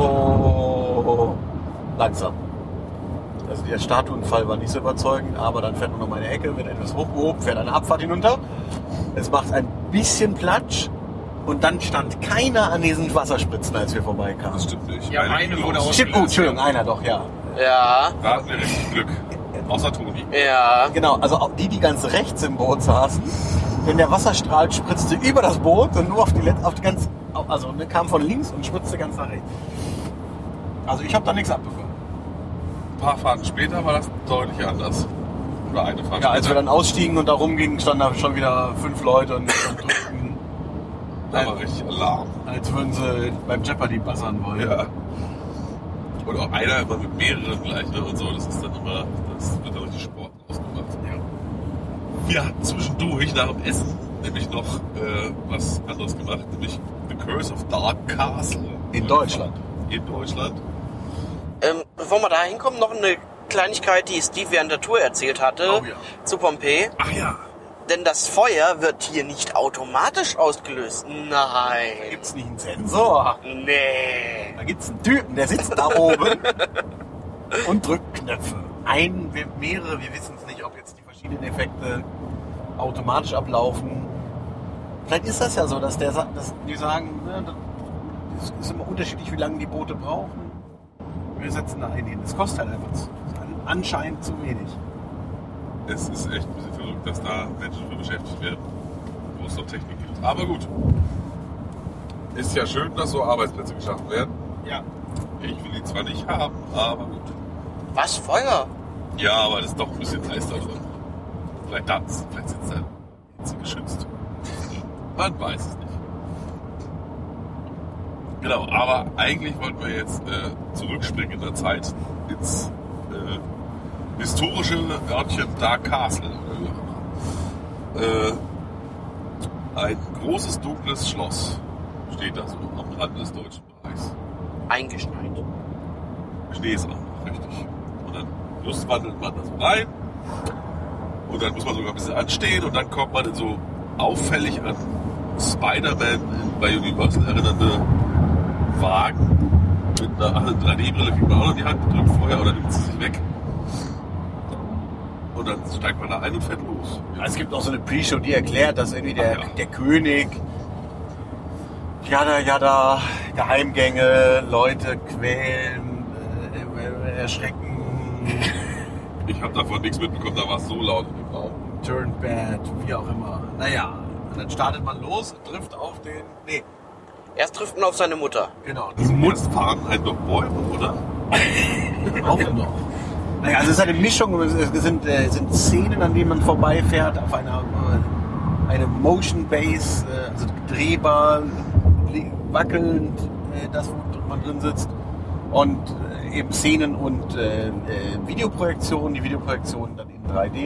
langsam. Also der Statuenfall war nicht so überzeugend, aber dann fährt man noch mal eine Ecke, wird etwas hochgehoben, fährt eine Abfahrt hinunter. Es macht ein bisschen Platsch und dann stand keiner an diesen Wasserspritzen, als wir vorbeikamen. Das stimmt nicht. Ja, eine wurde Stimmt, Entschuldigung, einer doch, ja. Ja, Da hatten wir richtig Glück. Außer Toni. ja. Genau, also auch die ganz rechts im Boot saßen, denn der Wasserstrahl spritzte über das Boot und nur auf die ganz, also ne, kam von links und spritzte ganz nach rechts. Also ich habe da nichts abbekommen. Ein paar Fahrten später war das deutlich anders. Oder eine Fahrt Ja, als wir später. dann ausstiegen und da rumgingen, standen da schon wieder 5 Leute und drückten, Da war richtig Alarm. als würden sie beim Jeopardy buzzern wollen. Ja. Und auch einer immer mit mehreren gleich, ne? Und so, das ist dann immer, das wird dann richtig Sport ausgemacht. Ja. Wir hatten zwischendurch nach dem Essen nämlich noch was anderes gemacht, nämlich The Curse of Dark Castle. In Deutschland. In Deutschland. Bevor wir da hinkommen, noch eine Kleinigkeit, die Steve während der Tour erzählt hatte, Oh ja. zu Pompeji. Ach ja. Denn das Feuer wird hier nicht automatisch ausgelöst. Da Nein. gibt's nicht einen Sensor. Nee. Da gibt's einen Typen, der sitzt da oben und drückt Knöpfe. Mehrere, wir wissen es nicht, ob jetzt die verschiedenen Effekte automatisch ablaufen. Vielleicht ist das ja so, dass die sagen, ne, das ist immer unterschiedlich, wie lange die Boote brauchen. Wir setzen da einen hin. Das kostet halt einfach anscheinend zu wenig. Es ist echt ein bisschen verrückt, dass da Menschen für beschäftigt werden, wo es noch Technik gibt. Aber gut. Ist ja schön, dass so Arbeitsplätze geschaffen werden. Ja. Ich will die zwar nicht haben, aber gut. Was, Feuer? Ja, aber das ist doch ein bisschen heiß da drin. Vielleicht sitzt er jetzt geschützt. Man weiß es nicht. Genau, aber eigentlich wollten wir jetzt zurückspringen in der Zeit ins historische Örtchen Dark Castle. Oder wie auch immer. ein großes dunkles Schloss steht da so am Rand des deutschen Bereichs. Eingeschneit. Schnee ist auch noch, richtig. Und dann lustwandelt man da so rein. Und dann muss man sogar ein bisschen anstehen. Und dann kommt man in so auffällig an Spider-Man bei Universal erinnernde Wagen. Mit einer 3D-Brille kriegt man auch noch in die Hand gedrückt vorher oder nimmt sie sich weg. Und dann steigt man da ein und fährt los. Es gibt auch so eine Pre-Show, die erklärt, dass irgendwie der König Jada, Geheimgänge, Leute quälen, erschrecken. Ich habe davon nichts mitbekommen, da war es so laut im Raum. Turn bad, wie auch immer. Naja, und dann startet man los und trifft auf den... Nee, Erst trifft man auf seine Mutter. genau. Die Mutter fahren ein doch Bäume, oder? Auch noch. Naja, also es ist eine Mischung, es sind Szenen, an denen man vorbeifährt, auf eine Motion Base, also drehbar, wackelnd, das, wo man drin sitzt. Und eben Szenen und Videoprojektionen, die Videoprojektionen dann in 3D.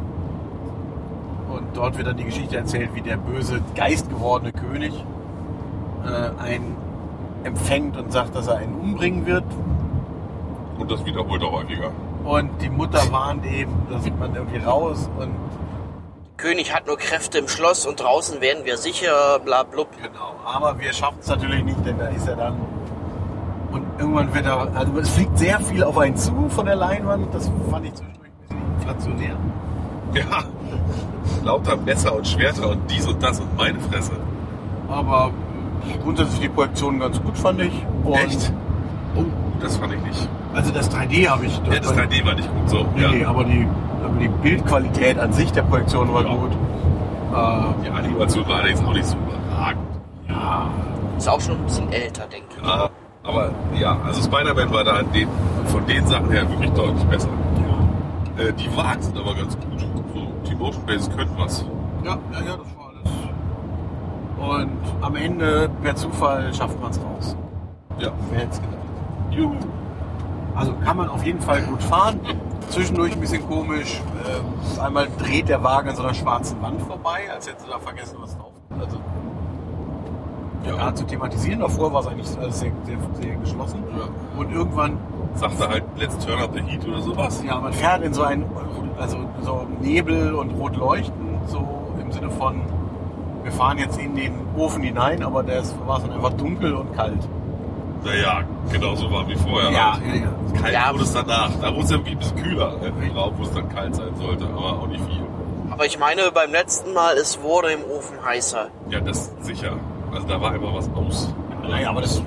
Und dort wird dann die Geschichte erzählt, wie der böse, geistgewordene König einen empfängt und sagt, dass er einen umbringen wird. Und das wiederholt er häufiger. Und die Mutter warnt eben, da sieht man irgendwie raus und König hat nur Kräfte im Schloss und draußen werden wir sicher, bla blub. genau. Aber wir schaffen es natürlich nicht, denn da ist er dann und irgendwann wird er, also es fliegt sehr viel auf einen zu von der Leinwand, das fand ich zwischendurch ein bisschen inflationär. Ja, lauter Messer und Schwerter und dies und das und meine Fresse. Aber grundsätzlich die Projektion ganz gut, fand ich. Und Echt? Oh, das fand ich nicht. also das 3D habe ich... Ja, das 3D war nicht gut so. Nee, Ja. aber die Bildqualität an sich der Projektion war Ja. gut. Die Animation war allerdings auch nicht so überragend. Ja, Ist auch schon ein bisschen älter, denke ich. Ja, aber ja, also Spider-Man war da von den Sachen her wirklich deutlich besser. Die Wagen sind aber ganz gut. So, die Motion Bases können was. ja, das war alles. Und am Ende, per Zufall, schafft man es raus. Ja. Wer hätte es gedacht? Juhu. Also kann man auf jeden Fall gut fahren. Zwischendurch ein bisschen komisch. Einmal dreht der Wagen an so einer schwarzen Wand vorbei, als hätte sie da vergessen, was drauf ist. Also, ja, zu thematisieren. Davor war es eigentlich alles sehr, sehr, sehr geschlossen. Ja. Und irgendwann, Sagt er halt, let's turn up the heat oder sowas. ja, man fährt in so einen, also so Nebel und rot leuchten, so im Sinne von, wir fahren jetzt in den Ofen hinein, aber das war dann einfach dunkel und kalt. Naja, genauso war wie vorher. Ja, halt. ja. Kalt Ja. wurde es danach. Da wurde es irgendwie ein bisschen kühler im Raum, wo es dann kalt sein sollte, aber auch nicht viel. Aber ich meine, beim letzten Mal, es wurde im Ofen heißer. Ja, das sicher. Also da war immer was aus. Naja, aber das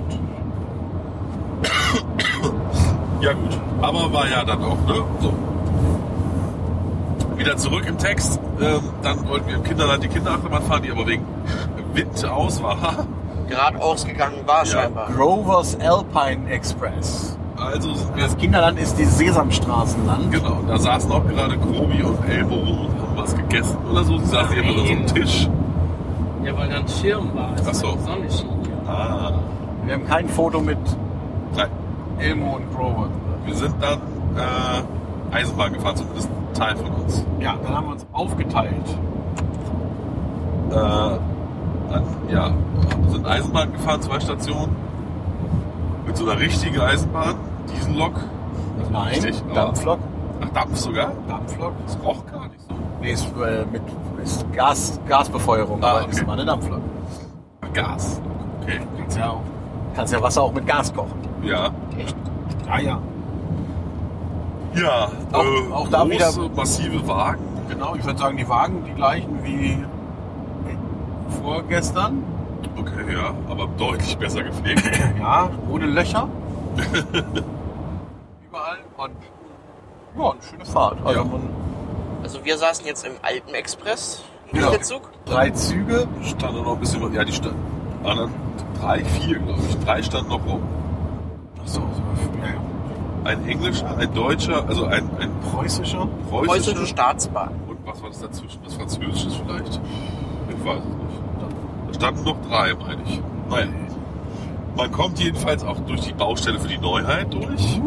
Ja gut, aber war ja dann auch, ne? So. Wieder zurück im Text. Dann wollten wir im Kinderland die Kinderachterbahn fahren, die aber wegen Wind aus war. Gerade ausgegangen war scheinbar. Grover's Alpine Express. Also sind wir Das Kinderland ist die Sesamstraßenland. genau, da saßen auch gerade Grobi und Elmo rum und haben was gegessen oder so. Sie saßen hier an so einem Tisch. Ja, weil da ein Schirm war. Ach so. Die Sonne schien ja. Ah. Wir haben kein Foto mit Nein, Elmo und Grover. wir sind dann Eisenbahn gefahren, zumindest ein Teil von uns. Ja, dann haben wir uns aufgeteilt. Ja, wir sind Eisenbahn gefahren, 2 Stationen. Mit so einer richtigen Eisenbahn, Diesellok. Also Nein, richtig, aber- Dampflok. Ach, Dampf sogar? Dampflok? Das roch gar nicht so. Nee, ist Gasbefeuerung, Ah, aber okay. ist mal eine Dampflok. Ach, Gas. Okay. Kannst ja Wasser auch mit Gas kochen. Ja. Ja, ja. Ja, Auch da große, wieder- massive Wagen. Genau, ich würde sagen, die Wagen die gleichen wie vorgestern. Okay, ja, aber deutlich besser gepflegt. Ja, ohne Löcher. Überall. Und ja, eine schöne Fahrt. Also Ja. man, Also wir saßen jetzt im Alpenexpress im Ja. Zug. 3 Züge. Standen noch ein bisschen, ja, die standen, anderen 3, 4, glaube ich. 3 standen noch rum. Achso, ja, ja. Ein englischer, ein deutscher, also ein Preußischer. Preußische Staatsbahn. Und was war das dazwischen? Was Französisches vielleicht? Ich weiß es nicht. Da standen noch 3, meine ich. Naja. Man kommt jedenfalls auch durch die Baustelle für die Neuheit durch.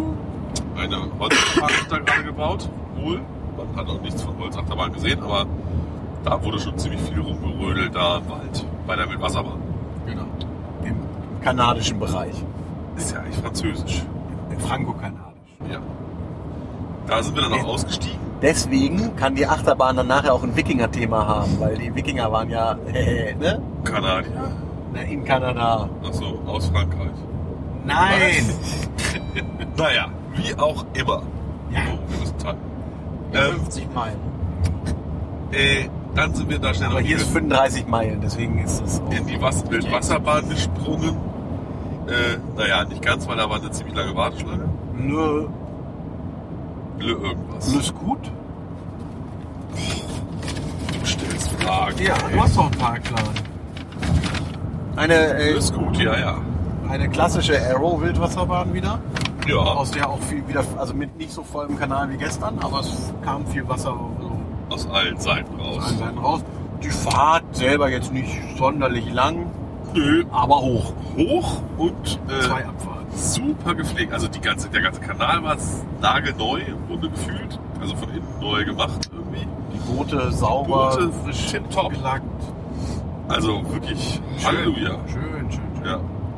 Eine Holzachterbahn ist da gerade gebaut. Wohl. Man hat auch nichts von Holzachterbahn gesehen, aber Da wurde schon ziemlich viel rumgerödelt, da im Wald, bei der Wildwasserbahn. Genau. Im kanadischen Bereich. Ist ja eigentlich französisch. Im franco-kanadisch. Ja. Da sind wir dann auch ausgestiegen. Deswegen kann die Achterbahn dann nachher auch ein Wikinger-Thema haben, weil die Wikinger waren ja, ne? Kanadier. In Kanada. Achso, aus Frankreich. Nein! Naja, wie auch immer. Ja. Oh, wir müssen teilen. 50 Meilen. Dann sind wir da schnell Aber noch hier ist 35 Meilen, deswegen ist das auch. in die Wildwasserbahn gesprungen. Naja, nicht ganz, weil da war eine ziemlich lange Warteschlange. Nur Irgendwas. ist gut. Du stellst Fragen. Ja, du hast doch einen Parkplan. Eine Ist gut, ja. eine klassische Aero-Wildwasserbahn wieder. Ja, Aus der auch viel wieder, also mit nicht so vollem Kanal wie gestern, aber es kam viel Wasser aus allen Seiten aus raus. allen Seiten raus. Die Fahrt selber jetzt nicht sonderlich lang, Nö, aber hoch. hoch und 2 Abfahrten. super gepflegt. Also der ganze Kanal war nagelneu im Grunde gefühlt. Also von innen neu gemacht irgendwie. Die Boote sauber, Boote frisch tipptopp. gelackt. Also wirklich Halleluja. Schön. Ja.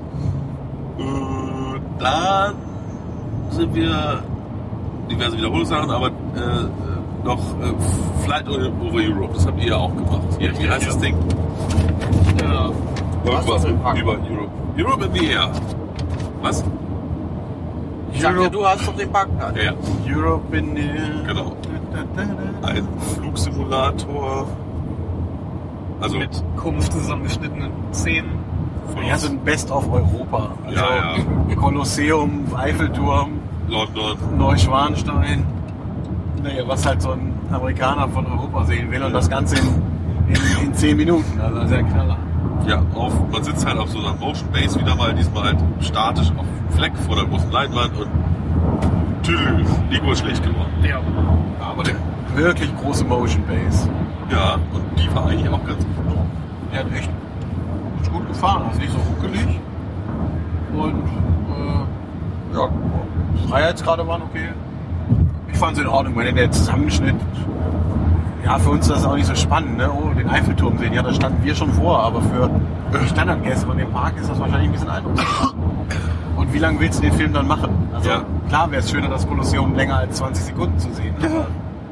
Dann sind wir diverse Wiederholungssachen, aber noch Flight over Europe. Das habt ihr ja auch gemacht. Wie heißt das Ding? Irgendwas über Europe. Europe in the Air. Was? Ich sag ja, du hast doch den Parkplatz. Ja, Europe in the... genau. Ein Flugsimulator. Also Mit komisch zusammengeschnittenen Szenen. von Ja, so ein Best of Europa. Also Ja. Kolosseum, Eiffelturm, London. Neuschwanstein. Naja, was halt so ein Amerikaner von Europa sehen will und das Ganze in 10 Minuten. Also sehr knaller. Ja, man sitzt halt auf so einer Motion Base wieder mal, diesmal halt statisch auf dem Fleck vor der großen Leinwand und die Uhr ist schlecht geworden. Ja. Aber eine wirklich große Motion Base. Ja, und die war eigentlich auch ganz gut. Der hat echt gut gefahren, also nicht so ruckelig. Und ja, Freiheitsgrade waren okay. Ich fand es in Ordnung, weil der Zusammenschnitt, ja, für uns ist das auch nicht so spannend, ne? Oh, den Eiffelturm sehen, ja, da standen wir schon vor, aber für die Standardgäste von dem Park ist das wahrscheinlich ein bisschen eindrucksvoll. Und wie lange willst du den Film dann machen? Also Ja. klar wäre es schöner, das Kolosseum länger als 20 Sekunden zu sehen. Aber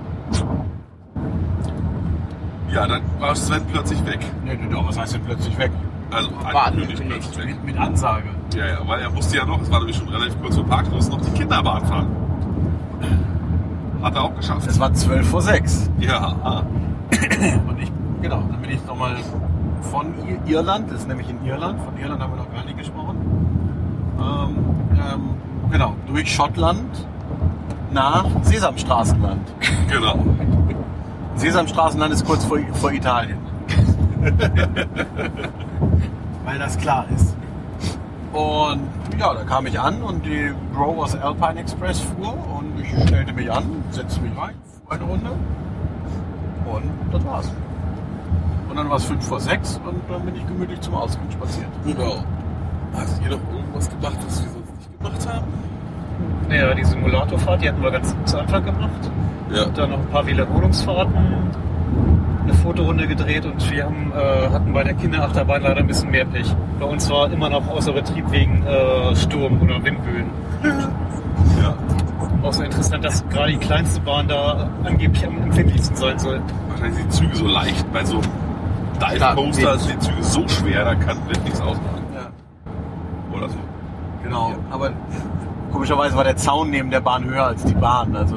Ja, dann war Sven plötzlich weg. nee, was heißt denn plötzlich weg? Also War angekündigt angekündigt. plötzlich weg. Mit Ansage. Ja, weil er musste ja noch, es war nämlich schon relativ kurz vor Parkschluss, noch die Kinderbahn fahren. Hat er auch geschafft. Es war 12:06 Ja, Und dann bin ich nochmal von Irland, das ist nämlich in Irland, von Irland haben wir noch gar nicht gesprochen, durch Schottland nach Sesamstraßenland. genau. Sesamstraßenland ist kurz vor Italien. Weil das klar ist. Und ja, da kam ich an und die Growers Alpine Express fuhr und ich stellte mich an, setzte mich rein, fuhr eine Runde und das war's. Und dann war es 5:06 und dann bin ich gemütlich zum Ausgang spaziert. Genau. Hast ihr noch irgendwas gemacht, was wir sonst nicht gemacht haben? Ja, die Simulatorfahrt, die hatten wir ganz zu Anfang gemacht. Ja. Dann noch ein paar Wiederholungsfahrten, eine Fotorunde gedreht und wir hatten bei der Kinderachterbahn leider ein bisschen mehr Pech. Bei uns war immer noch außer Betrieb wegen Sturm oder Windböen. Ja. Auch so interessant, dass gerade die kleinste Bahn da angeblich am empfindlichsten sein soll. Wahrscheinlich sind die Züge so leicht, bei so Dive Coaster sind die Züge so schwer, da kann Wind nichts ausmachen. Ja. Oder so. Genau, aber komischerweise war der Zaun neben der Bahn höher als die Bahn. Also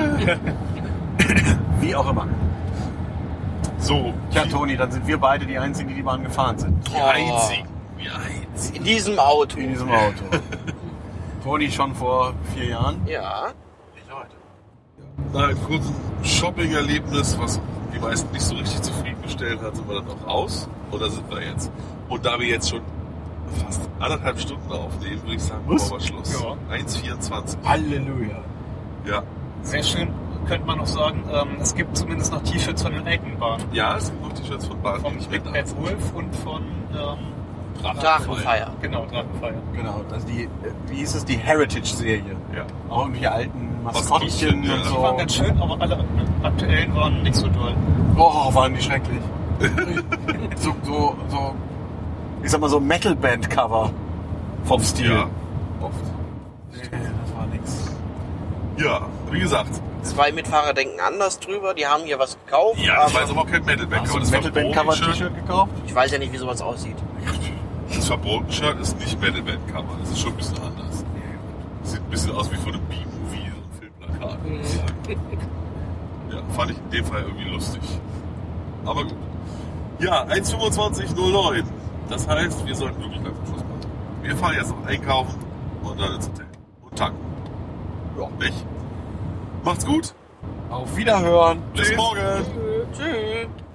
wie auch immer. So. Tja, Toni, dann sind wir beide die Einzigen, die die Bahn gefahren sind. Die einzigen. Die einzigen. In diesem Auto. In diesem Auto. Toni schon vor 4 Jahren. Ja. Ich heute. Nach einem kurzen Shopping-Erlebnis, was die meisten nicht so richtig zufriedengestellt hat, sind wir dann auch raus. Und da sind wir jetzt. Und da wir jetzt schon fast 1,5 Stunden aufnehmen, würde ich sagen, machen wir Schluss. Ja. 1,24. Halleluja. Ja. Sehr schön, könnte man noch sagen, es gibt zumindest noch T-Shirts von den alten Bahnen. Ja, es gibt noch T-Shirts von Bahn, Von die nicht Big mehr Bad da sind. Wolf und von Drachenfeier. Genau, Drachenfeier. Genau, also die, wie hieß es, die Heritage-Serie. Ja. Auch irgendwelche alten Maskottchen Maskottchen, ja. und Die so. waren ganz schön, aber alle aktuellen waren nicht so doll. Oh, waren die schrecklich. so, ich sag mal so Metal-Band-Cover vom Stil. Ja, oft. Nee, das war nix. Ja, wie gesagt. 2 Mitfahrer denken anders drüber, die haben hier was gekauft. Ja, das war aber jetzt aber auch kein Metal-Band. Hast du ein Das Metal-Band-Cover-T-Shirt gekauft? ich weiß ja nicht, wie sowas aussieht. Das Verboten-Shirt ist nicht Metal-Band-Cover. Das ist schon ein bisschen anders. Sieht ein bisschen aus wie von einem B-Movie, so ein Filmplakat. würde ich sagen. Ja, fand ich in dem Fall irgendwie lustig. Aber gut. Ja, 1,25,09. Das heißt, wir sollten wirklich beim Schluss machen. Wir fahren jetzt noch einkaufen und dann ins Hotel. Und tanken. Ja, nicht? Macht's gut. Auf Wiederhören. Bis morgen. Tschüss.